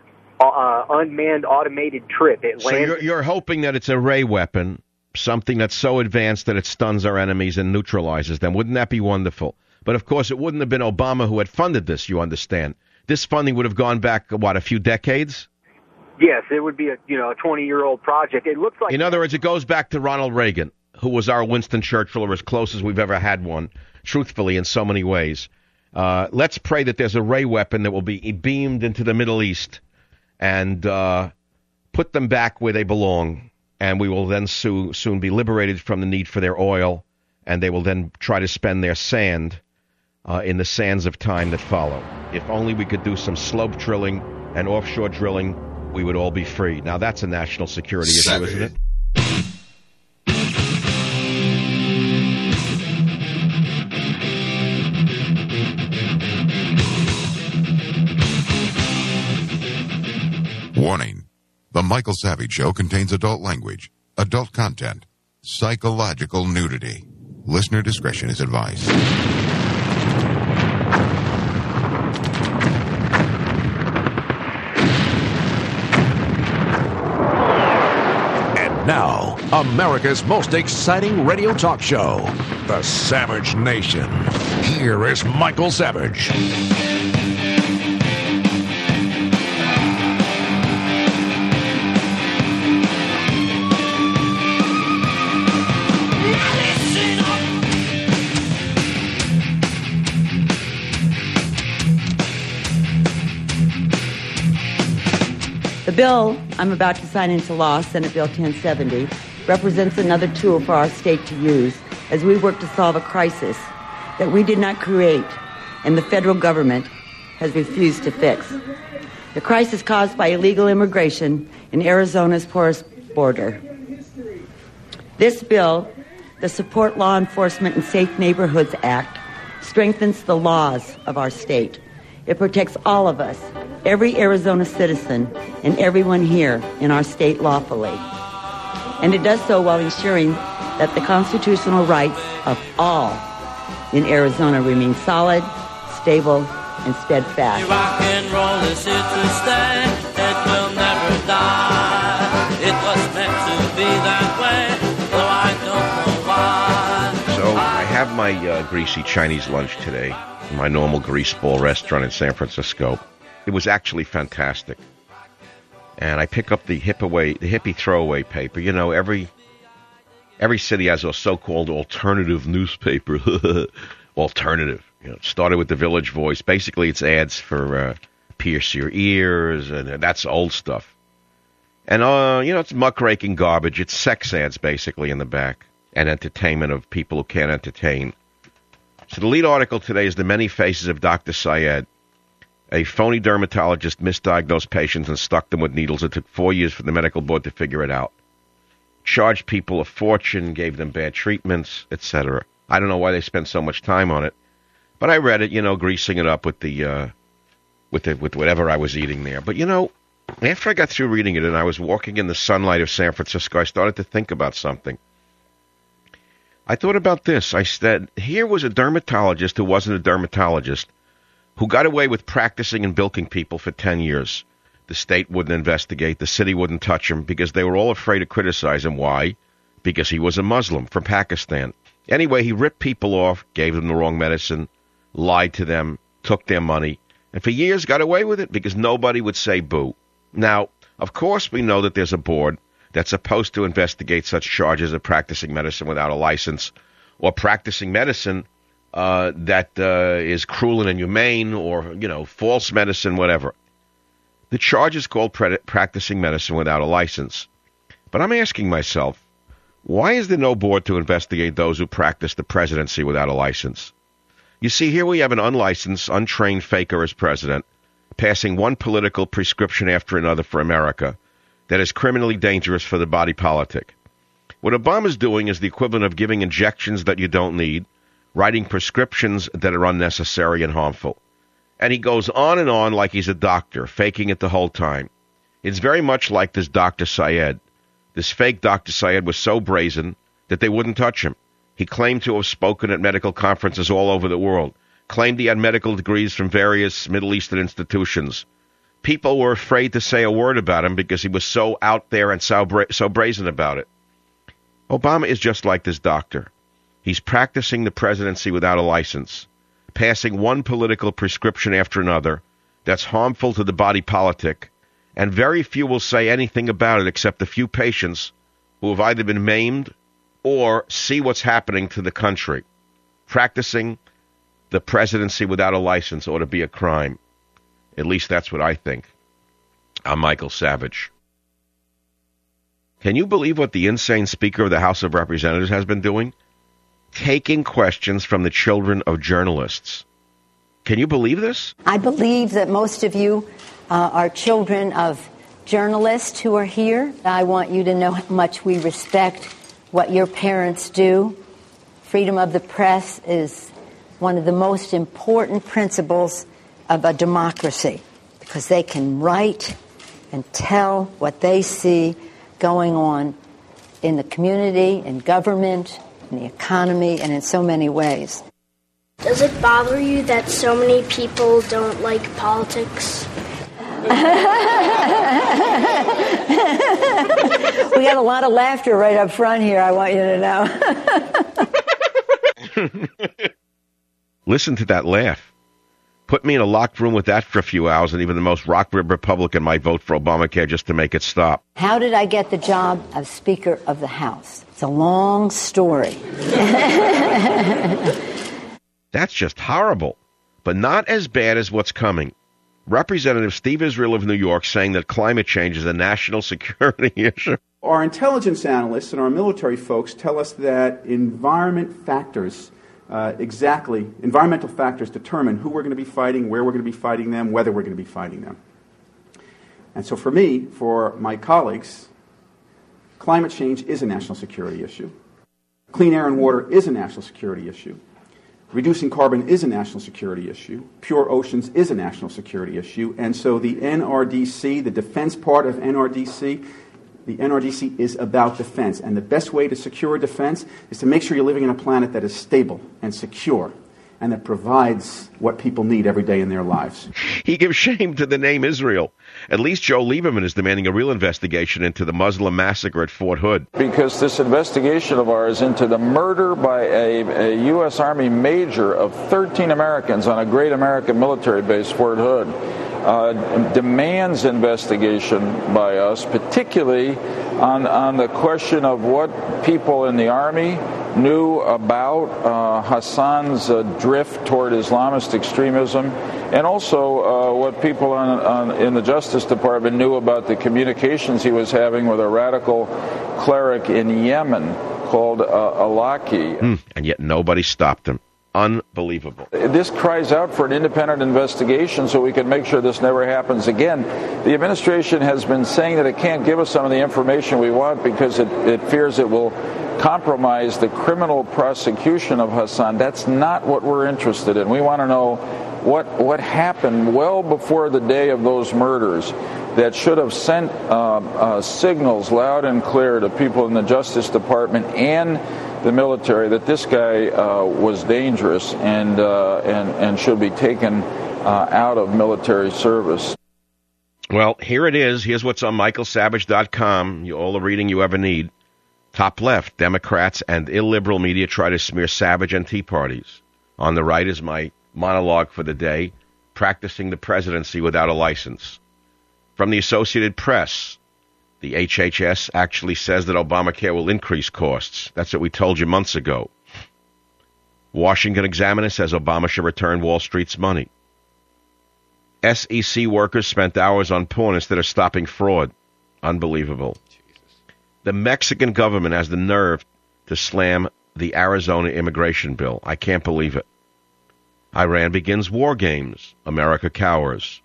uh, unmanned automated trip. It so lands- you're, you're hoping that it's a ray weapon, something that's so advanced that it stuns our enemies and neutralizes them. Wouldn't that be wonderful? But, of course, it wouldn't have been Obama who had funded this, you understand. This funding would have gone back, what, a few decades? Yes, it would be a you know a twenty-year-old project. It looks like... In other words, it goes back to Ronald Reagan, who was our Winston Churchill, or as close as we've ever had one, truthfully, in so many ways. Uh, let's pray that there's a ray weapon that will be beamed into the Middle East and uh, put them back where they belong, and we will then so- soon be liberated from the need for their oil, and they will then try to spend their sand uh, in the sands of time that follow. If only we could do some slope drilling and offshore drilling, we would all be free. Now, that's a national security issue, isn't it? Warning. The Michael Savage Show contains adult language, adult content, psychological nudity. Listener discretion is advised. And now, America's most exciting radio talk show, The Savage Nation. Here is Michael Savage. bill I'm about to sign into law, Senate Bill ten seventy, represents another tool for our state to use as we work to solve a crisis that we did not create and the federal government has refused to fix. The crisis caused by illegal immigration in Arizona's porous border. This bill, the Support Law Enforcement and Safe Neighborhoods Act, strengthens the laws of our state. It protects all of us, every Arizona citizen, and everyone here in our state lawfully. And it does so while ensuring that the constitutional rights of all in Arizona remain solid, stable, and steadfast. Rock and roll is here to stay. It will never die. It was meant to be that way, though I don't know why. So I have my uh, greasy Chinese lunch today in my normal greaseball restaurant in San Francisco. It was actually fantastic. And I pick up the hip away, the hippie throwaway paper. You know, every every city has a so-called alternative newspaper. Alternative. You know, started with the Village Voice. Basically, it's ads for uh, pierce your ears, and uh, that's old stuff. And, uh, you know, it's muckraking garbage. It's sex ads, basically, in the back, and entertainment of people who can't entertain. So the lead article today is The Many Faces of Doctor Syed. A phony dermatologist misdiagnosed patients and stuck them with needles. It took four years for the medical board to figure it out. Charged people a fortune, gave them bad treatments, et cetera. I don't know why they spent so much time on it. But I read it, you know, greasing it up with the, uh, with the, with whatever I was eating there. But, you know, after I got through reading it and I was walking in the sunlight of San Francisco, I started to think about something. I thought about this. I said, here was a dermatologist who wasn't a dermatologist who got away with practicing and bilking people for ten years. The state wouldn't investigate. The city wouldn't touch him because they were all afraid to criticize him. Why? Because he was a Muslim from Pakistan. Anyway, he ripped people off, gave them the wrong medicine, lied to them, took their money, and for years got away with it because nobody would say boo. Now, of course, we know that there's a board that's supposed to investigate such charges of practicing medicine without a license or practicing medicine uh, that uh, is cruel and inhumane or, you know, false medicine, whatever. The charge is called pre- practicing medicine without a license. But I'm asking myself, why is there no board to investigate those who practice the presidency without a license? You see, here we have an unlicensed, untrained faker as president, passing one political prescription after another for America that is criminally dangerous for the body politic. What Obama's doing is the equivalent of giving injections that you don't need, writing prescriptions that are unnecessary and harmful. And he goes on and on like he's a doctor, faking it the whole time. It's very much like this Doctor Syed. This fake Doctor Syed was so brazen that they wouldn't touch him. He claimed to have spoken at medical conferences all over the world, claimed he had medical degrees from various Middle Eastern institutions. People were afraid to say a word about him because he was so out there and so, bra- so brazen about it. Obama is just like this doctor. He's practicing the presidency without a license, passing one political prescription after another that's harmful to the body politic, and very few will say anything about it except a few patients who have either been maimed or see what's happening to the country. Practicing the presidency without a license ought to be a crime. At least that's what I think. I'm Michael Savage. Can you believe what the insane Speaker of the House of Representatives has been doing? Taking questions from the children of journalists. Can you believe this? I believe that most of you uh, are children of journalists who are here. I want you to know how much we respect what your parents do. Freedom of the press is one of the most important principles of a democracy because they can write and tell what they see going on in the community, in government, in the economy, and in so many ways. Does it bother you that so many people don't like politics? We got a lot of laughter right up front here, I want you to know. Listen to that laugh. Put me in a locked room with that for a few hours, and even the most rock-rib Republican might vote for Obamacare just to make it stop. How did I get the job of Speaker of the House? It's a long story. That's just horrible, but not as bad as what's coming. Representative Steve Israel of New York saying that climate change is a national security issue. Our intelligence analysts and our military folks tell us that environment factors, uh, exactly, environmental factors determine who we're going to be fighting, where we're going to be fighting them, whether we're going to be fighting them. And so for me, for my colleagues, climate change is a national security issue. Clean air and water is a national security issue. Reducing carbon is a national security issue. Pure oceans is a national security issue. And so the N R D C, the defense part of N R D C, the N R D C is about defense. And the best way to secure defense is to make sure you're living on a planet that is stable and secure and that provides what people need every day in their lives. He gives shame to the name Israel. At least Joe Lieberman is demanding a real investigation into the Muslim massacre at Fort Hood. Because this investigation of ours into the murder by a, a U S Army major of thirteen Americans on a great American military base, Fort Hood, uh, demands investigation by us, particularly on, on the question of what people in the Army knew about uh, Hassan's uh, drift toward Islamist extremism, and also uh, what people on, on, in the Justice Department knew about the communications he was having with a radical cleric in Yemen called uh, Alaki. Mm, and yet nobody stopped him. Unbelievable. This cries out for an independent investigation so we can make sure this never happens again. The administration has been saying that it can't give us some of the information we want because it, it fears it will compromise the criminal prosecution of Hassan. That's not what we're interested in. We want to know what what happened well before the day of those murders that should have sent uh, uh, signals loud and clear to people in the Justice Department and the military that this guy uh, was dangerous and, uh, and, and should be taken uh, out of military service. Well, here it is. Here's what's on Michael Savage dot com. You, all the reading you ever need. Top left, Democrats and illiberal media try to smear Savage and Tea parties. On the right is my monologue for the day, practicing the presidency without a license. From the Associated Press, the H H S actually says that Obamacare will increase costs. That's what we told you months ago. Washington Examiner says Obama should return Wall Street's money. S E C workers spent hours on porn instead of stopping fraud. Unbelievable. The Mexican government has the nerve to slam the Arizona immigration bill. I can't believe it. Iran begins war games. America cowers.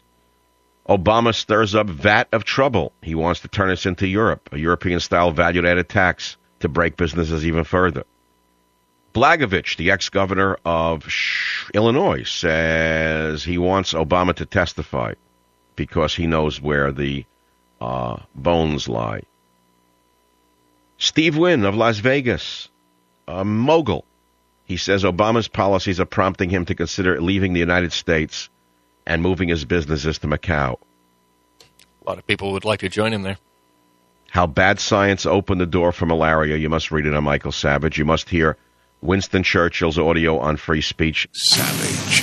Obama stirs up vat of trouble. He wants to turn us into Europe, a European-style value-added tax to break businesses even further. Blagojevich, the ex-governor of Illinois, says he wants Obama to testify because he knows where the uh, bones lie. Steve Wynn of Las Vegas, a mogul. He says Obama's policies are prompting him to consider leaving the United States and moving his businesses to Macau. A lot of people would like to join him there. How bad science opened the door for malaria. You must read it on Michael Savage. You must hear Winston Churchill's audio on free speech. Savage.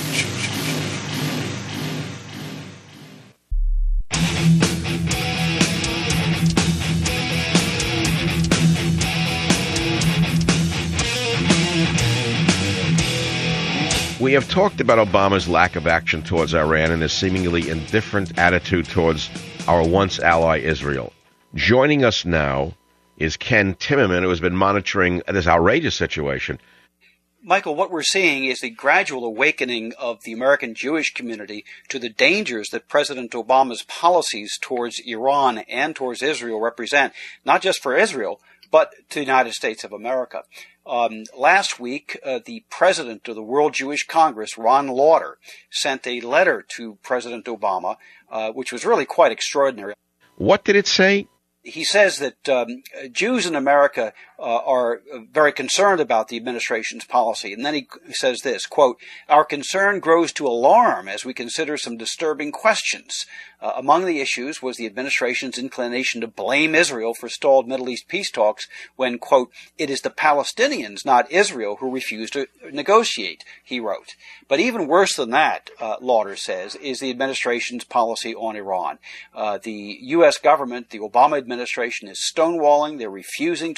We have talked about Obama's lack of action towards Iran and his seemingly indifferent attitude towards our once ally Israel. Joining us now is Ken Timmerman, who has been monitoring this outrageous situation. Michael, what we're seeing is the gradual awakening of the American Jewish community to the dangers that President Obama's policies towards Iran and towards Israel represent, not just for Israel, but to the United States of America. Um, last week, uh, the president of the World Jewish Congress, Ron Lauder, sent a letter to President Obama, uh, which was really quite extraordinary. What did it say? He says that um, Jews in America uh, are very concerned about the administration's policy. And then he says this, quote, "Our concern grows to alarm as we consider some disturbing questions. Uh, among the issues was the administration's inclination to blame Israel for stalled Middle East peace talks when, quote, it is the Palestinians, not Israel, who refuse to negotiate," he wrote. But even worse than that, uh, Lauder says, is the administration's policy on Iran. Uh, the U S government, the Obama administration, is stonewalling. They're refusing to work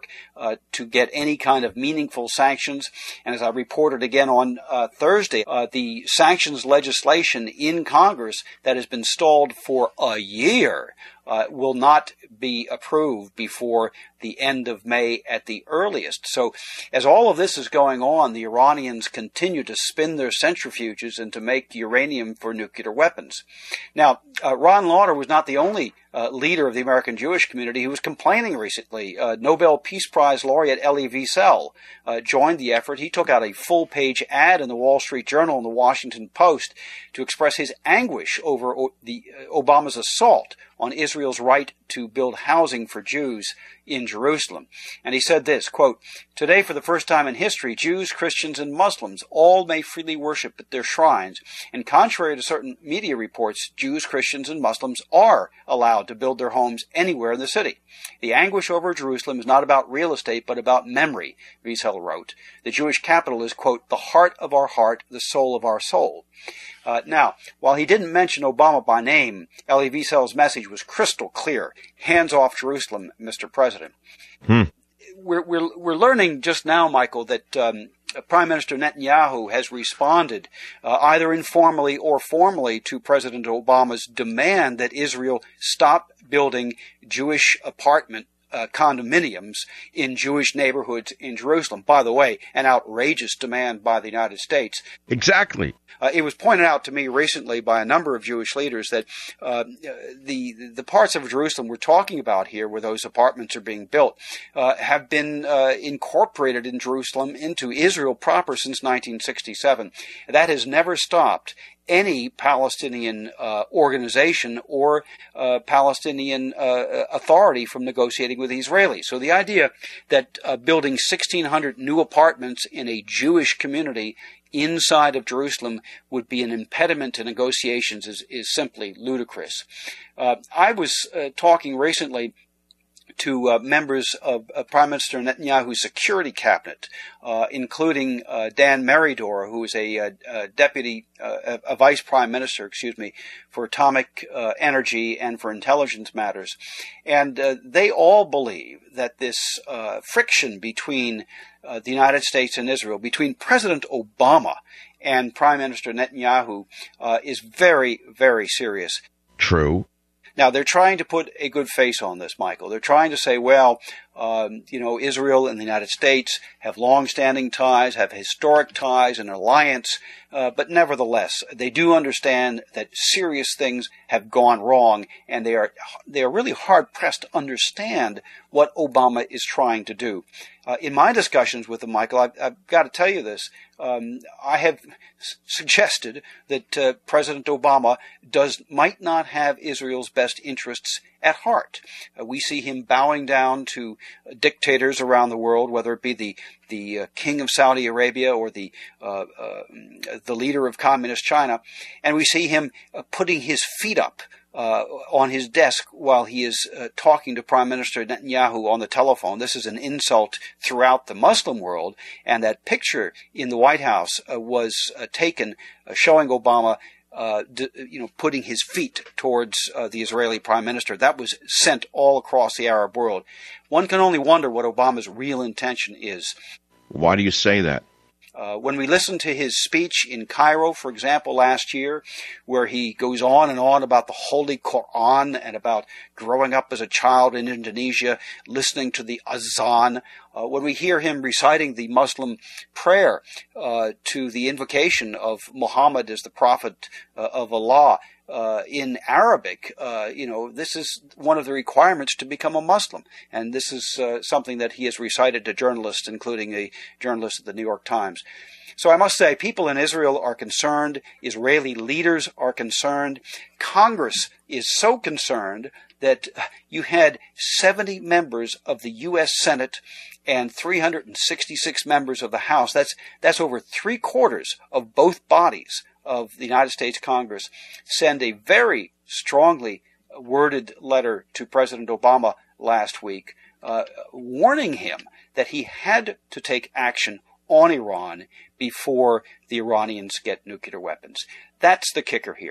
uh, to get any kind of meaningful sanctions. And as I reported again on uh, Thursday, uh, the sanctions legislation in Congress that has been stalled for a year uh, will not be approved before the end of May at the earliest. So as all of this is going on, the Iranians continue to spin their centrifuges and to make uranium for nuclear weapons. Now, uh, Ron Lauder was not the only uh, leader of the American Jewish community who was complaining recently. Uh, Nobel Peace Prize laureate Elie Wiesel uh, joined the effort. He took out a full-page ad in the Wall Street Journal and the Washington Post to express his anguish over o- the uh, Obama's assault on Israel's right to build housing for Jews in Jerusalem. And he said this, quote, "Today, for the first time in history, Jews, Christians, and Muslims all may freely worship at their shrines. And contrary to certain media reports, Jews, Christians, and Muslims are allowed to build their homes anywhere in the city. The anguish over Jerusalem is not about real estate, but about memory," Wiesel wrote. "The Jewish capital is, quote, the heart of our heart, the soul of our soul." Uh, now, while he didn't mention Obama by name, Elie Wiesel's message was crystal clear. Hands off Jerusalem, Mister President. Hmm. We're, we're, we're learning just now, Michael, that um, Prime Minister Netanyahu has responded uh, either informally or formally to President Obama's demand that Israel stop building Jewish apartment Uh, condominiums in Jewish neighborhoods in Jerusalem. By the way, an outrageous demand by the United States. Exactly. Uh, it was pointed out to me recently by a number of Jewish leaders that uh, the the parts of Jerusalem we're talking about here, where those apartments are being built, uh, have been uh, incorporated in Jerusalem into Israel proper since nineteen sixty-seven. That has never stopped any Palestinian uh, organization or uh, Palestinian uh, authority from negotiating with the Israelis. So the idea that uh, building sixteen hundred new apartments in a Jewish community inside of Jerusalem would be an impediment to negotiations is, is simply ludicrous. Uh, I was uh, talking recently to uh, members of uh, Prime Minister Netanyahu's security cabinet, uh, including uh, Dan Meridor, who is a, a, a deputy, uh, a vice prime minister, excuse me, for atomic uh, energy and for intelligence matters. And uh, they all believe that this uh, friction between uh, the United States and Israel, between President Obama and Prime Minister Netanyahu, uh, is very, very serious. True. Now, they're trying to put a good face on this, Michael. They're trying to say, well, um, you know, Israel and the United States have long-standing ties, have historic ties, an alliance, uh, but nevertheless, they do understand that serious things have gone wrong, and they are they are really hard-pressed to understand what Obama is trying to do. Uh, in my discussions with them, Michael, I've, I've got to tell you this. Um, I have s- suggested that uh, President Obama does might not have Israel's best interests at heart. Uh, we see him bowing down to uh, dictators around the world, whether it be the the uh, king of Saudi Arabia or the uh, uh, the leader of communist China, and we see him uh, putting his feet up Uh, on his desk while he is uh, talking to Prime Minister Netanyahu on the telephone. This is an insult throughout the Muslim world, and that picture in the White House uh, was uh, taken uh, showing Obama uh, d- you know, putting his feet towards uh, the Israeli Prime Minister. That was sent all across the Arab world. One can only wonder what Obama's real intention is. Why do you say that? Uh, when we listen to his speech in Cairo, for example, last year, where he goes on and on about the Holy Quran and about growing up as a child in Indonesia, listening to the Azan, uh, when we hear him reciting the Muslim prayer uh, to the invocation of Muhammad as the prophet uh, of Allah, Uh, in Arabic, uh, you know, this is one of the requirements to become a Muslim. And this is uh, something that he has recited to journalists, including a journalist at the New York Times. So I must say, people in Israel are concerned. Israeli leaders are concerned. Congress is so concerned that you had seventy members of the U S Senate and three hundred sixty-six members of the House. That's, that's over three quarters of both bodies of the United States Congress send a very strongly worded letter to President Obama last week, uh, warning him that he had to take action on Iran before the Iranians get nuclear weapons. That's the kicker here.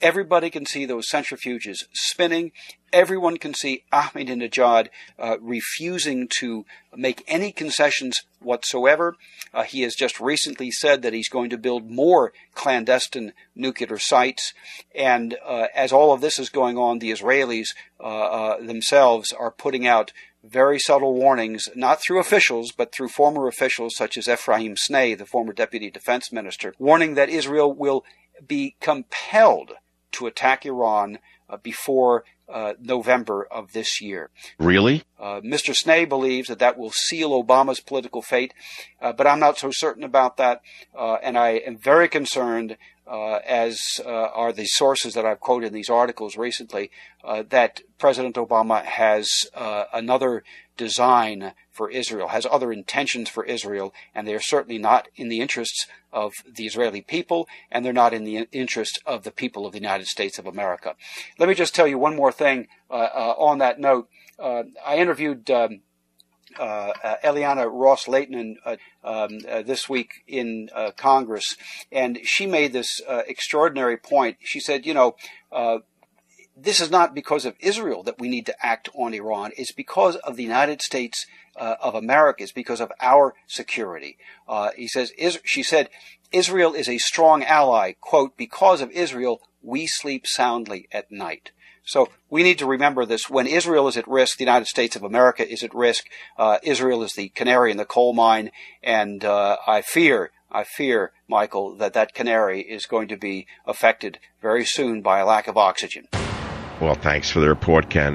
Everybody can see those centrifuges spinning. Everyone can see Ahmadinejad uh, refusing to make any concessions whatsoever. Uh, he has just recently said that he's going to build more clandestine nuclear sites. And uh, as all of this is going on, the Israelis uh, uh, themselves are putting out very subtle warnings, not through officials, but through former officials such as Ephraim Snei, the former deputy defense minister, warning that Israel will be compelled to attack Iran uh, before uh, November of this year. Really? Uh, Mister Snei believes that that will seal Obama's political fate, uh, but I'm not so certain about that, uh, and I am very concerned, uh, as uh, are the sources that I've quoted in these articles recently, uh, that President Obama has uh, another design for Israel, has other intentions for Israel, and they are certainly not in the interests of the Israeli people, and they're not in the interest of the people of the United States of America. Let me just tell you one more thing uh, uh, on that note. Uh, I interviewed um, uh, uh, Eliana Ross-Leighton uh, um, uh, this week in uh, Congress, and she made this uh, extraordinary point. She said, you know, uh, this is not because of Israel that we need to act on Iran. It's because of the United States uh, of America. It's because of our security. Uh, he says, is, she said, Israel is a strong ally. Quote, because of Israel, we sleep soundly at night. So we need to remember this. When Israel is at risk, the United States of America is at risk. Uh, Israel is the canary in the coal mine. And uh, I fear, I fear, Michael, that that canary is going to be affected very soon by a lack of oxygen. Well, thanks for the report, Ken.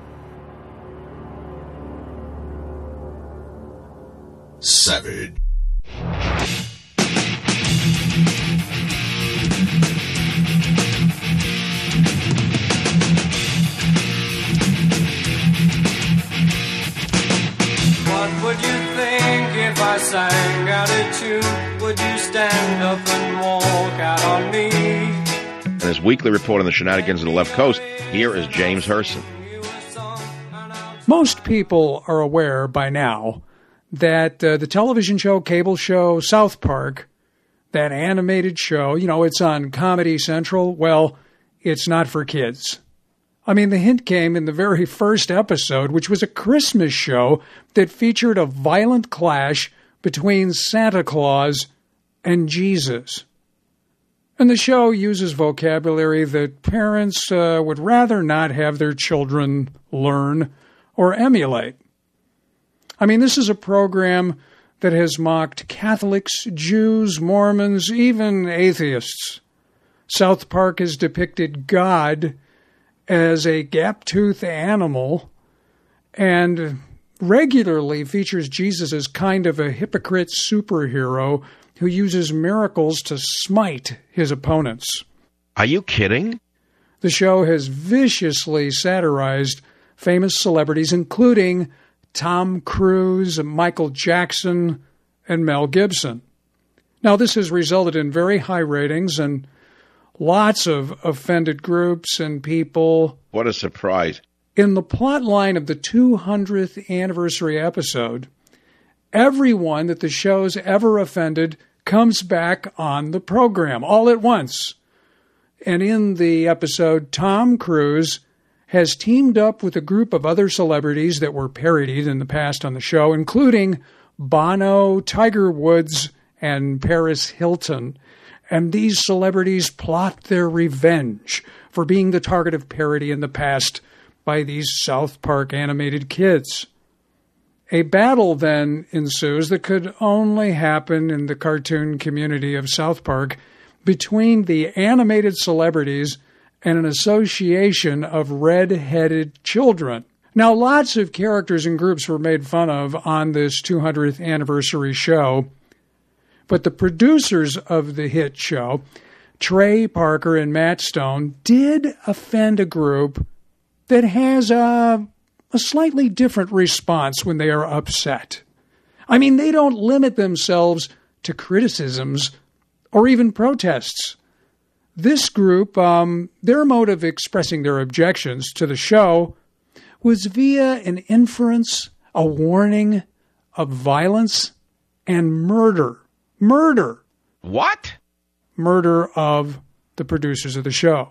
Savage. What would you think if I sang out a tune? Would you stand up and walk out on me? In his weekly report on the shenanigans of the left coast, here is James Herson. Most people are aware by now that uh, the television show, cable show, South Park, that animated show, you know, it's on Comedy Central. Well, it's not for kids. I mean, the hint came in the very first episode, which was a Christmas show that featured a violent clash between Santa Claus and Jesus. And the show uses vocabulary that parents uh, would rather not have their children learn or emulate. I mean, this is a program that has mocked Catholics, Jews, Mormons, even atheists. South Park has depicted God as a gap-toothed animal and regularly features Jesus as kind of a hypocrite superhero who uses miracles to smite his opponents. Are you kidding? The show has viciously satirized famous celebrities, including Tom Cruise, Michael Jackson, and Mel Gibson. Now, this has resulted in very high ratings and lots of offended groups and people. What a surprise. In the plot line of the two hundredth anniversary episode, everyone that the show's ever offended comes back on the program all at once. And in the episode, Tom Cruise has teamed up with a group of other celebrities that were parodied in the past on the show, including Bono, Tiger Woods, and Paris Hilton. And these celebrities plot their revenge for being the target of parody in the past by these South Park animated kids. A battle then ensues that could only happen in the cartoon community of South Park between the animated celebrities and an association of red-headed children. Now, lots of characters and groups were made fun of on this two hundredth anniversary show, but the producers of the hit show, Trey Parker and Matt Stone, did offend a group that has a, a slightly different response when they are upset. I mean, they don't limit themselves to criticisms or even protests. This group, um, their mode of expressing their objections to the show was via an inference, a warning of violence and murder. Murder. What? Murder of the producers of the show.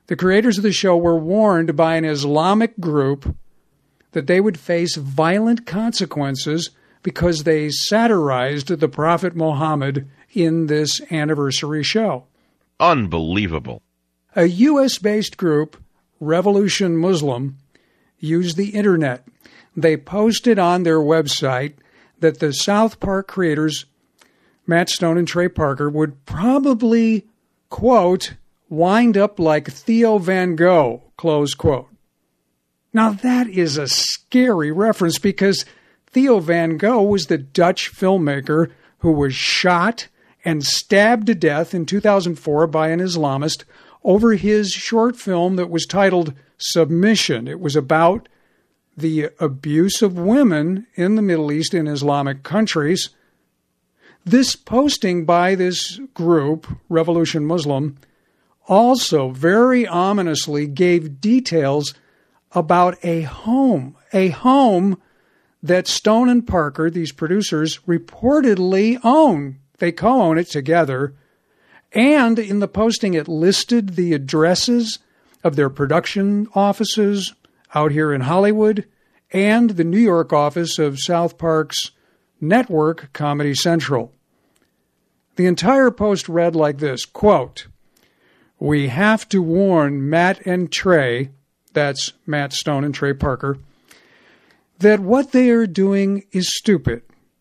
The creators of the show were warned by an Islamic group that they would face violent consequences because they satirized the Prophet Muhammad in this anniversary show. Unbelievable. A U S-based group, Revolution Muslim, used the internet. They posted on their website that the South Park creators, Matt Stone and Trey Parker, would probably, quote, wind up like Theo Van Gogh, close quote. Now that is a scary reference because Theo Van Gogh was the Dutch filmmaker who was shot and stabbed to death in two thousand four by an Islamist over his short film that was titled Submission. It was about the abuse of women in the Middle East in Islamic countries. This posting by this group, Revolution Muslim, also very ominously gave details about a home, a home that Stone and Parker, these producers, reportedly own. They co-own it together. And in the posting, it listed the addresses of their production offices out here in Hollywood and the New York office of South Park's network, Comedy Central. The entire post read like this, quote, "We have to warn Matt and Trey," that's Matt Stone and Trey Parker, "that what they are doing is stupid,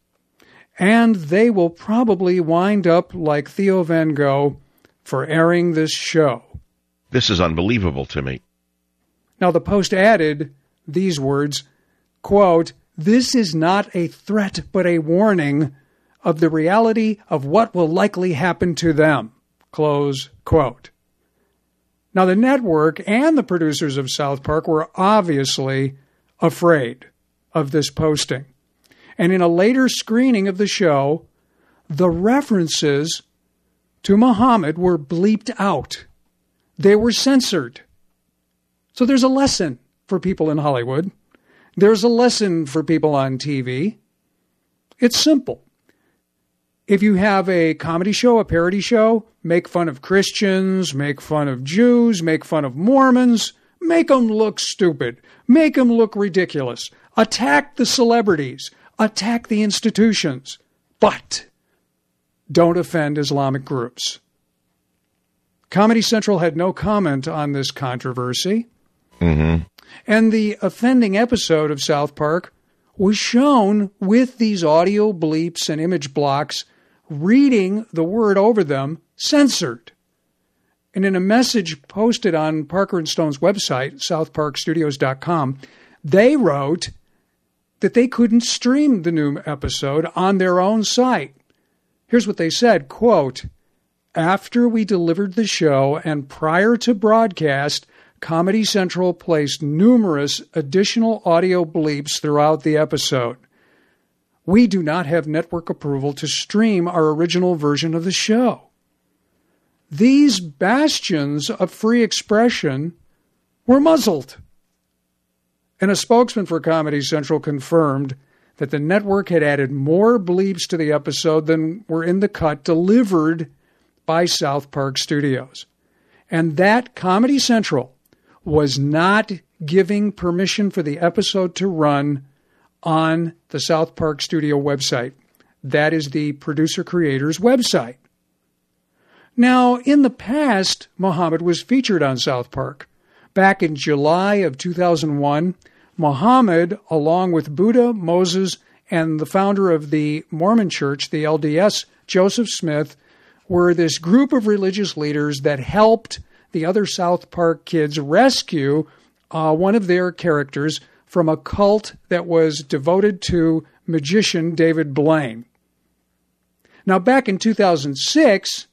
and they will probably wind up like Theo Van Gogh for airing this show." This is unbelievable to me. Now, the post added these words, quote, "This is not a threat but a warning of the reality of what will likely happen to them," close quote. Now, the network and the producers of South Park were obviously afraid of this posting. And in a later screening of the show, the references to Muhammad were bleeped out. They were censored. So there's a lesson for people in Hollywood. There's a lesson for people on T V. It's simple. If you have a comedy show, a parody show, make fun of Christians, make fun of Jews, make fun of Mormons, make them look stupid, make them look ridiculous, attack the celebrities, attack the institutions, but don't offend Islamic groups. Comedy Central had no comment on this controversy, mm-hmm. and the offending episode of South Park was shown with these audio bleeps and image blocks reading the word over them, censored. And in a message posted on Parker and Stone's website, south park studios dot com, they wrote that they couldn't stream the new episode on their own site. Here's what they said, quote, "After we delivered the show and prior to broadcast, Comedy Central placed numerous additional audio bleeps throughout the episode. We do not have network approval to stream our original version of the show." These bastions of free expression were muzzled. And a spokesman for Comedy Central confirmed that the network had added more bleeps to the episode than were in the cut delivered by South Park Studios. And that Comedy Central was not giving permission for the episode to run on the South Park Studio website. That is the producer-creator's website. Now, in the past, Muhammad was featured on South Park. Back in July of two thousand one, Muhammad, along with Buddha, Moses, and the founder of the Mormon Church, the L D S, Joseph Smith, were this group of religious leaders that helped the other South Park kids rescue uh, one of their characters from a cult that was devoted to magician David Blaine. Now, back in two thousand six,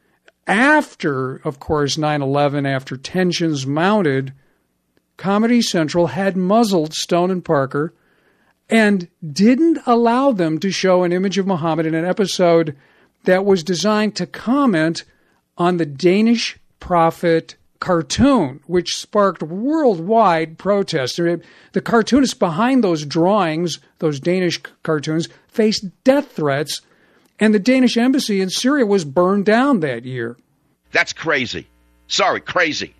after, of course, nine eleven, after tensions mounted, Comedy Central had muzzled Stone and Parker and didn't allow them to show an image of Muhammad in an episode that was designed to comment on the Danish prophet cartoon, which sparked worldwide protests. The cartoonists behind those drawings, those Danish cartoons, faced death threats, and the Danish embassy in Syria was burned down that year. That's crazy. Sorry, crazy.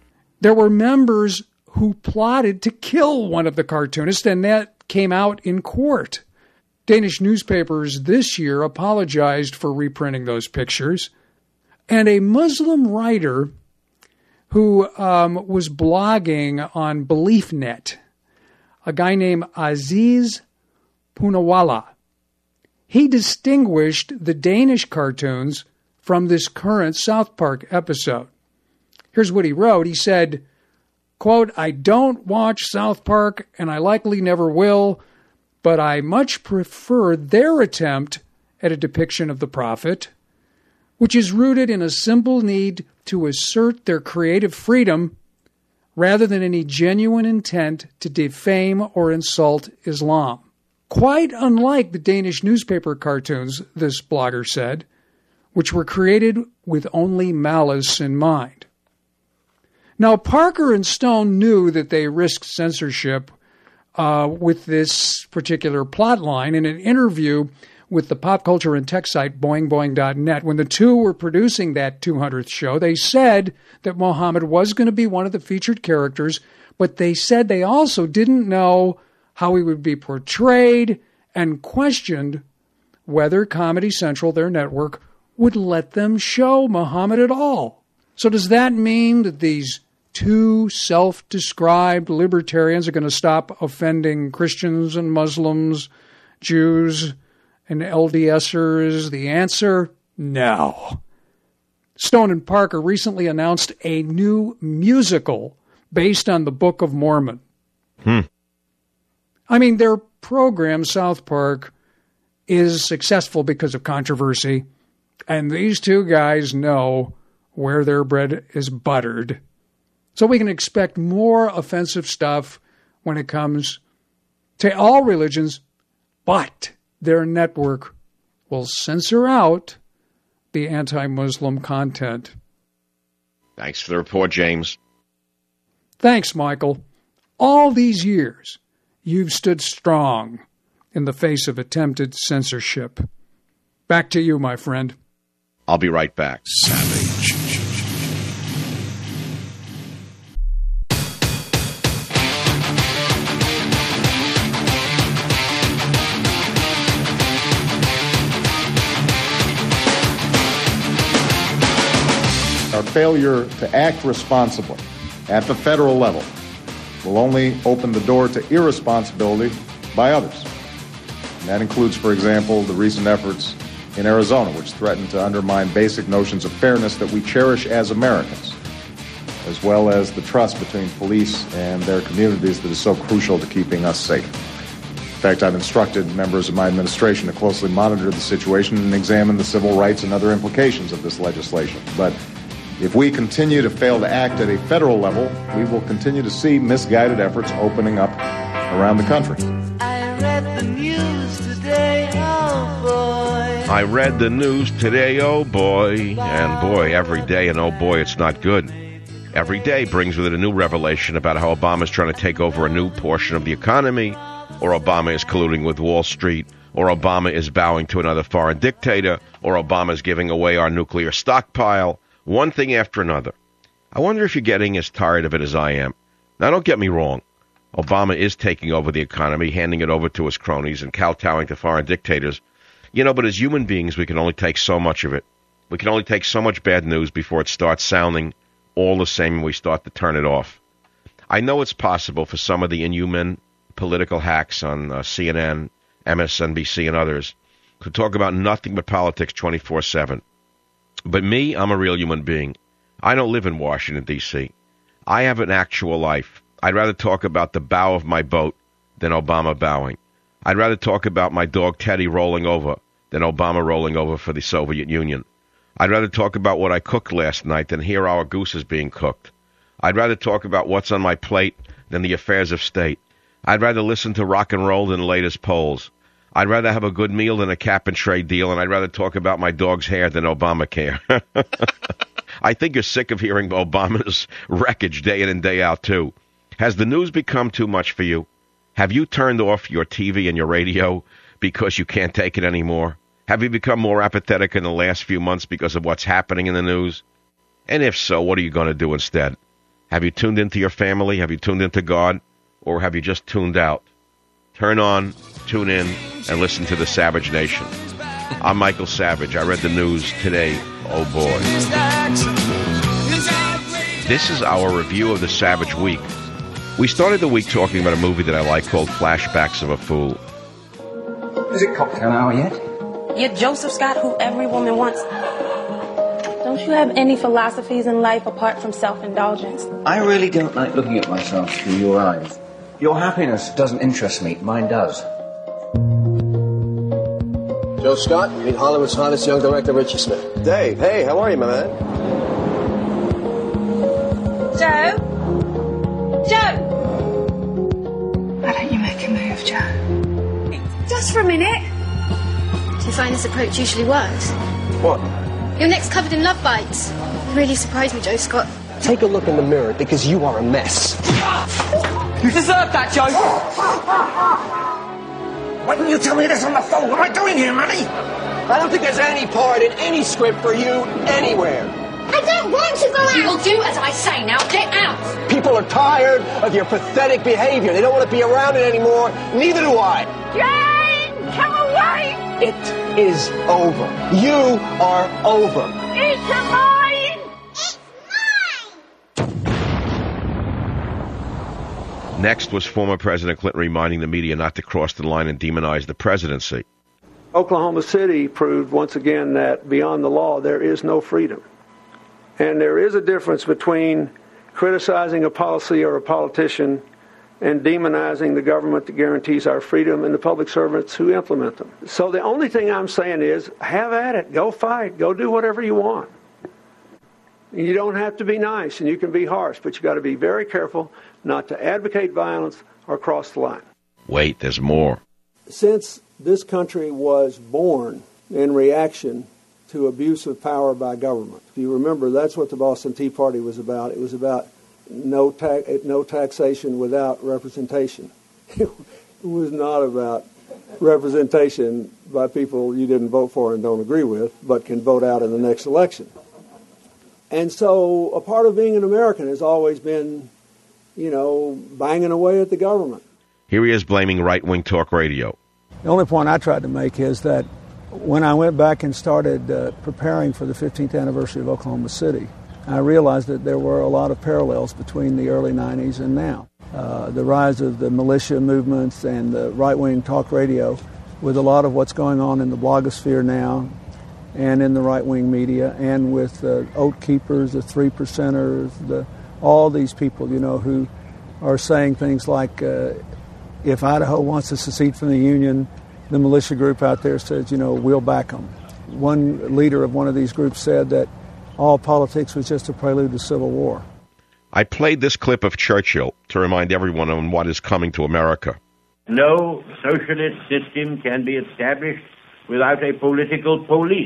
There were members who plotted to kill one of the cartoonists, and that came out in court. Danish newspapers this year apologized for reprinting those pictures. And a Muslim writer who um, was blogging on BeliefNet, a guy named Aziz Poonawalla, he distinguished the Danish cartoons from this current South Park episode. Here's what he wrote. He said, quote, "I don't watch South Park, and I likely never will, but I much prefer their attempt at a depiction of the prophet, which is rooted in a simple need to assert their creative freedom rather than any genuine intent to defame or insult Islam. Quite unlike the Danish newspaper cartoons," this blogger said, "which were created with only malice in mind." Now, Parker and Stone knew that they risked censorship uh, with this particular plot line. In an interview with the pop culture and tech site boing boing dot net, when the two were producing that two hundredth show, they said that Muhammad was going to be one of the featured characters, but they said they also didn't know how he would be portrayed and questioned whether Comedy Central, their network, would let them show Muhammad at all. So does that mean that these two self-described libertarians are going to stop offending Christians and Muslims, Jews and LDSers? The answer, no. Stone and Parker recently announced a new musical based on the Book of Mormon. Hmm. I mean, their program, South Park, is successful because of controversy, and these two guys know where their bread is buttered. So we can expect more offensive stuff when it comes to all religions, but their network will censor out the anti-Muslim content. Thanks for the report, James. Thanks, Michael. All these years, you've stood strong in the face of attempted censorship. Back to you, my friend. I'll be right back. Savage. Our failure to act responsibly at the federal level will only open the door to irresponsibility by others. And that includes, for example, the recent efforts in Arizona, which threaten to undermine basic notions of fairness that we cherish as Americans, as well as the trust between police and their communities that is so crucial to keeping us safe. In fact, I've instructed members of my administration to closely monitor the situation and examine the civil rights and other implications of this legislation. But if we continue to fail to act at a federal level, we will continue to see misguided efforts opening up around the country. I read the news today, oh boy. I read the news today, oh boy. And boy, every day, and oh boy, it's not good. Every day brings with it a new revelation about how Obama is trying to take over a new portion of the economy, or Obama is colluding with Wall Street, or Obama is bowing to another foreign dictator, or Obama is giving away our nuclear stockpile. One thing after another. I wonder if you're getting as tired of it as I am. Now, don't get me wrong. Obama is taking over the economy, handing it over to his cronies, and kowtowing to foreign dictators. You know, but as human beings, we can only take so much of it. We can only take so much bad news before it starts sounding all the same and we start to turn it off. I know it's possible for some of the inhuman political hacks on uh, C N N, M S N B C, and others to talk about nothing but politics twenty-four seven. But me, I'm a real human being. I don't live in Washington, D C I have an actual life. I'd rather talk about the bow of my boat than Obama bowing. I'd rather talk about my dog Teddy rolling over than Obama rolling over for the Soviet Union. I'd rather talk about what I cooked last night than hear our gooses being cooked. I'd rather talk about what's on my plate than the affairs of state. I'd rather listen to rock and roll than the latest polls. I'd rather have a good meal than a cap-and-trade deal, and I'd rather talk about my dog's hair than Obamacare. I think you're sick of hearing Obama's wreckage day in and day out, too. Has the news become too much for you? Have you turned off your T V and your radio because you can't take it anymore? Have you become more apathetic in the last few months because of what's happening in the news? And if so, what are you going to do instead? Have you tuned into your family? Have you tuned into God? Or have you just tuned out? Turn on, tune in, and listen to the Savage Nation. I'm Michael Savage. I read the news today. Oh, boy. This is our review of the Savage Week. We started the week talking about a movie that I like called Flashbacks of a Fool. Is it cocktail hour yet? You're Joseph Scott, who every woman wants. Don't you have any philosophies in life apart from self-indulgence? I really don't like looking at myself through your eyes. Your happiness doesn't interest me. Mine does. Joe Scott, meet Hollywood's hottest young director, Richie Smith. Dave, hey, how are you, my man? Joe? Joe! Why don't you make a move, Joe? Just for a minute. Do you find this approach usually works? What? Your neck's covered in love bites. You really surprised me, Joe Scott. Take a look in the mirror, because you are a mess. You deserve that, Joe! Why didn't you tell me this on the phone? What am I doing here, Money? I don't think there's any part in any script for you anywhere. I don't want to go out! You will do as I say, now get out! People are tired of your pathetic behavior. They don't want to be around it anymore. Neither do I. Jane! Come away! It is over. You are over. It's mine! Next was former President Clinton reminding the media not to cross the line and demonize the presidency. Oklahoma City proved once again that beyond the law there is no freedom. And there is a difference between criticizing a policy or a politician and demonizing the government that guarantees our freedom and the public servants who implement them. So the only thing I'm saying is, have at it. Go fight. Go do whatever you want. You don't have to be nice, and you can be harsh, but you've got to be very careful not to advocate violence or cross the line. Wait, there's more. Since this country was born in reaction to abuse of power by government, if you remember, that's what the Boston Tea Party was about. It was about no ta- no taxation without representation. It was not about representation by people you didn't vote for and don't agree with, but can vote out in the next election. And so a part of being an American has always been, you know, banging away at the government. Here he is blaming right-wing talk radio. The only point I tried to make is that when I went back and started uh, preparing for the fifteenth anniversary of Oklahoma City, I realized that there were a lot of parallels between the early nineties and now. Uh, the rise of the militia movements and the right-wing talk radio with a lot of what's going on in the blogosphere now and in the right-wing media, and with the Oath Keepers, the Three Percenters, the, all these people, you know, who are saying things like, uh, if Idaho wants to secede from the Union, the militia group out there says, you know, we'll back them. One leader of one of these groups said that all politics was just a prelude to civil war. I played this clip of Churchill to remind everyone on what is coming to America. No socialist system can be established without a political police.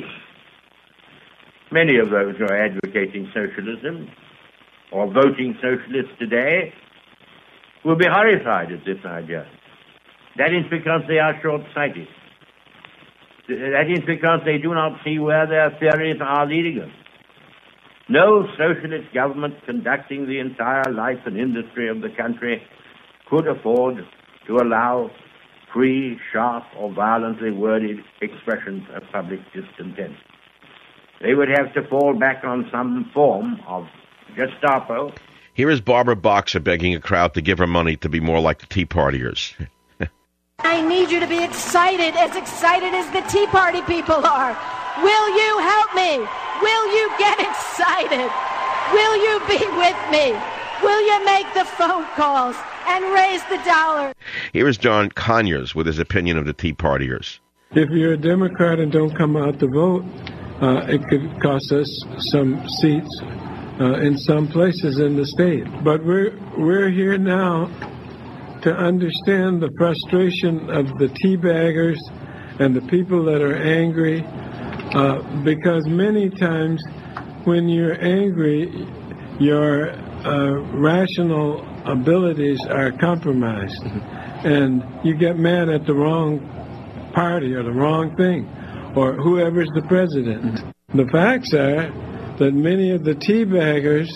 Many of those who are advocating socialism or voting socialist today will be horrified at this idea. That is because they are short-sighted. That is because they do not see where their theories are leading us. No socialist government conducting the entire life and industry of the country could afford to allow free, sharp, or violently worded expressions of public discontent. They would have to fall back on some form of Gestapo. Here is Barbara Boxer begging a crowd to give her money to be more like the Tea Partiers. I need you to be excited, as excited as the Tea Party people are. Will you help me? Will you get excited? Will you be with me? Will you make the phone calls and raise the dollar? Here is John Conyers with his opinion of the Tea Partiers. If you're a Democrat and don't come out to vote, uh, it could cost us some seats uh, in some places in the state. But we're we're here now to understand the frustration of the teabaggers and the people that are angry, uh, because many times when you're angry, your uh, rational abilities are compromised, and you get mad at the wrong party or the wrong thing, or whoever's the president. The facts are that many of the teabaggers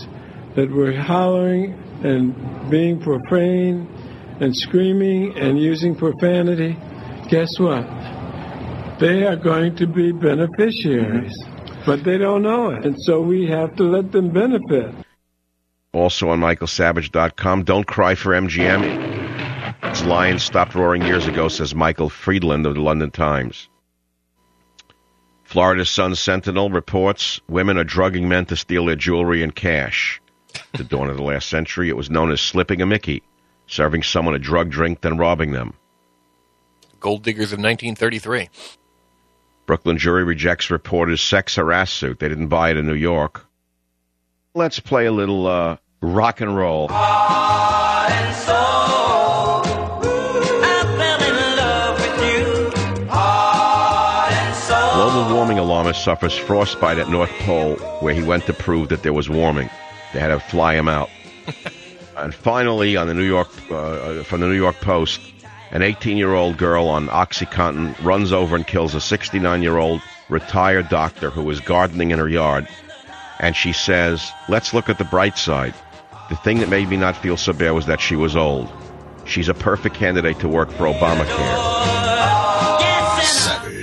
that were hollering and being profane and screaming and using profanity, guess what? They are going to be beneficiaries, but they don't know it. And so we have to let them benefit. Also on Michael Savage dot com, don't cry for M G M. Its lions stopped roaring years ago, says Michael Friedland of the London Times. Florida Sun Sentinel reports women are drugging men to steal their jewelry and cash. At the dawn of the last century, it was known as slipping a Mickey, serving someone a drug drink, then robbing them. Gold diggers of nineteen thirty-three. Brooklyn jury rejects reporter's sex harass suit. They didn't buy it in New York. Let's play a little uh, rock and roll. Heart and soul, I fell in love with you. Heart and soul. Global warming alarmist suffers frostbite at North Pole, where he went to prove that there was warming. They had to fly him out. And finally, on the New York, uh, from the New York Post, an eighteen-year-old girl on OxyContin runs over and kills a sixty-nine-year-old retired doctor who was gardening in her yard. And she says, let's look at the bright side. The thing that made me not feel so bad was that she was old. She's a perfect candidate to work for Obamacare.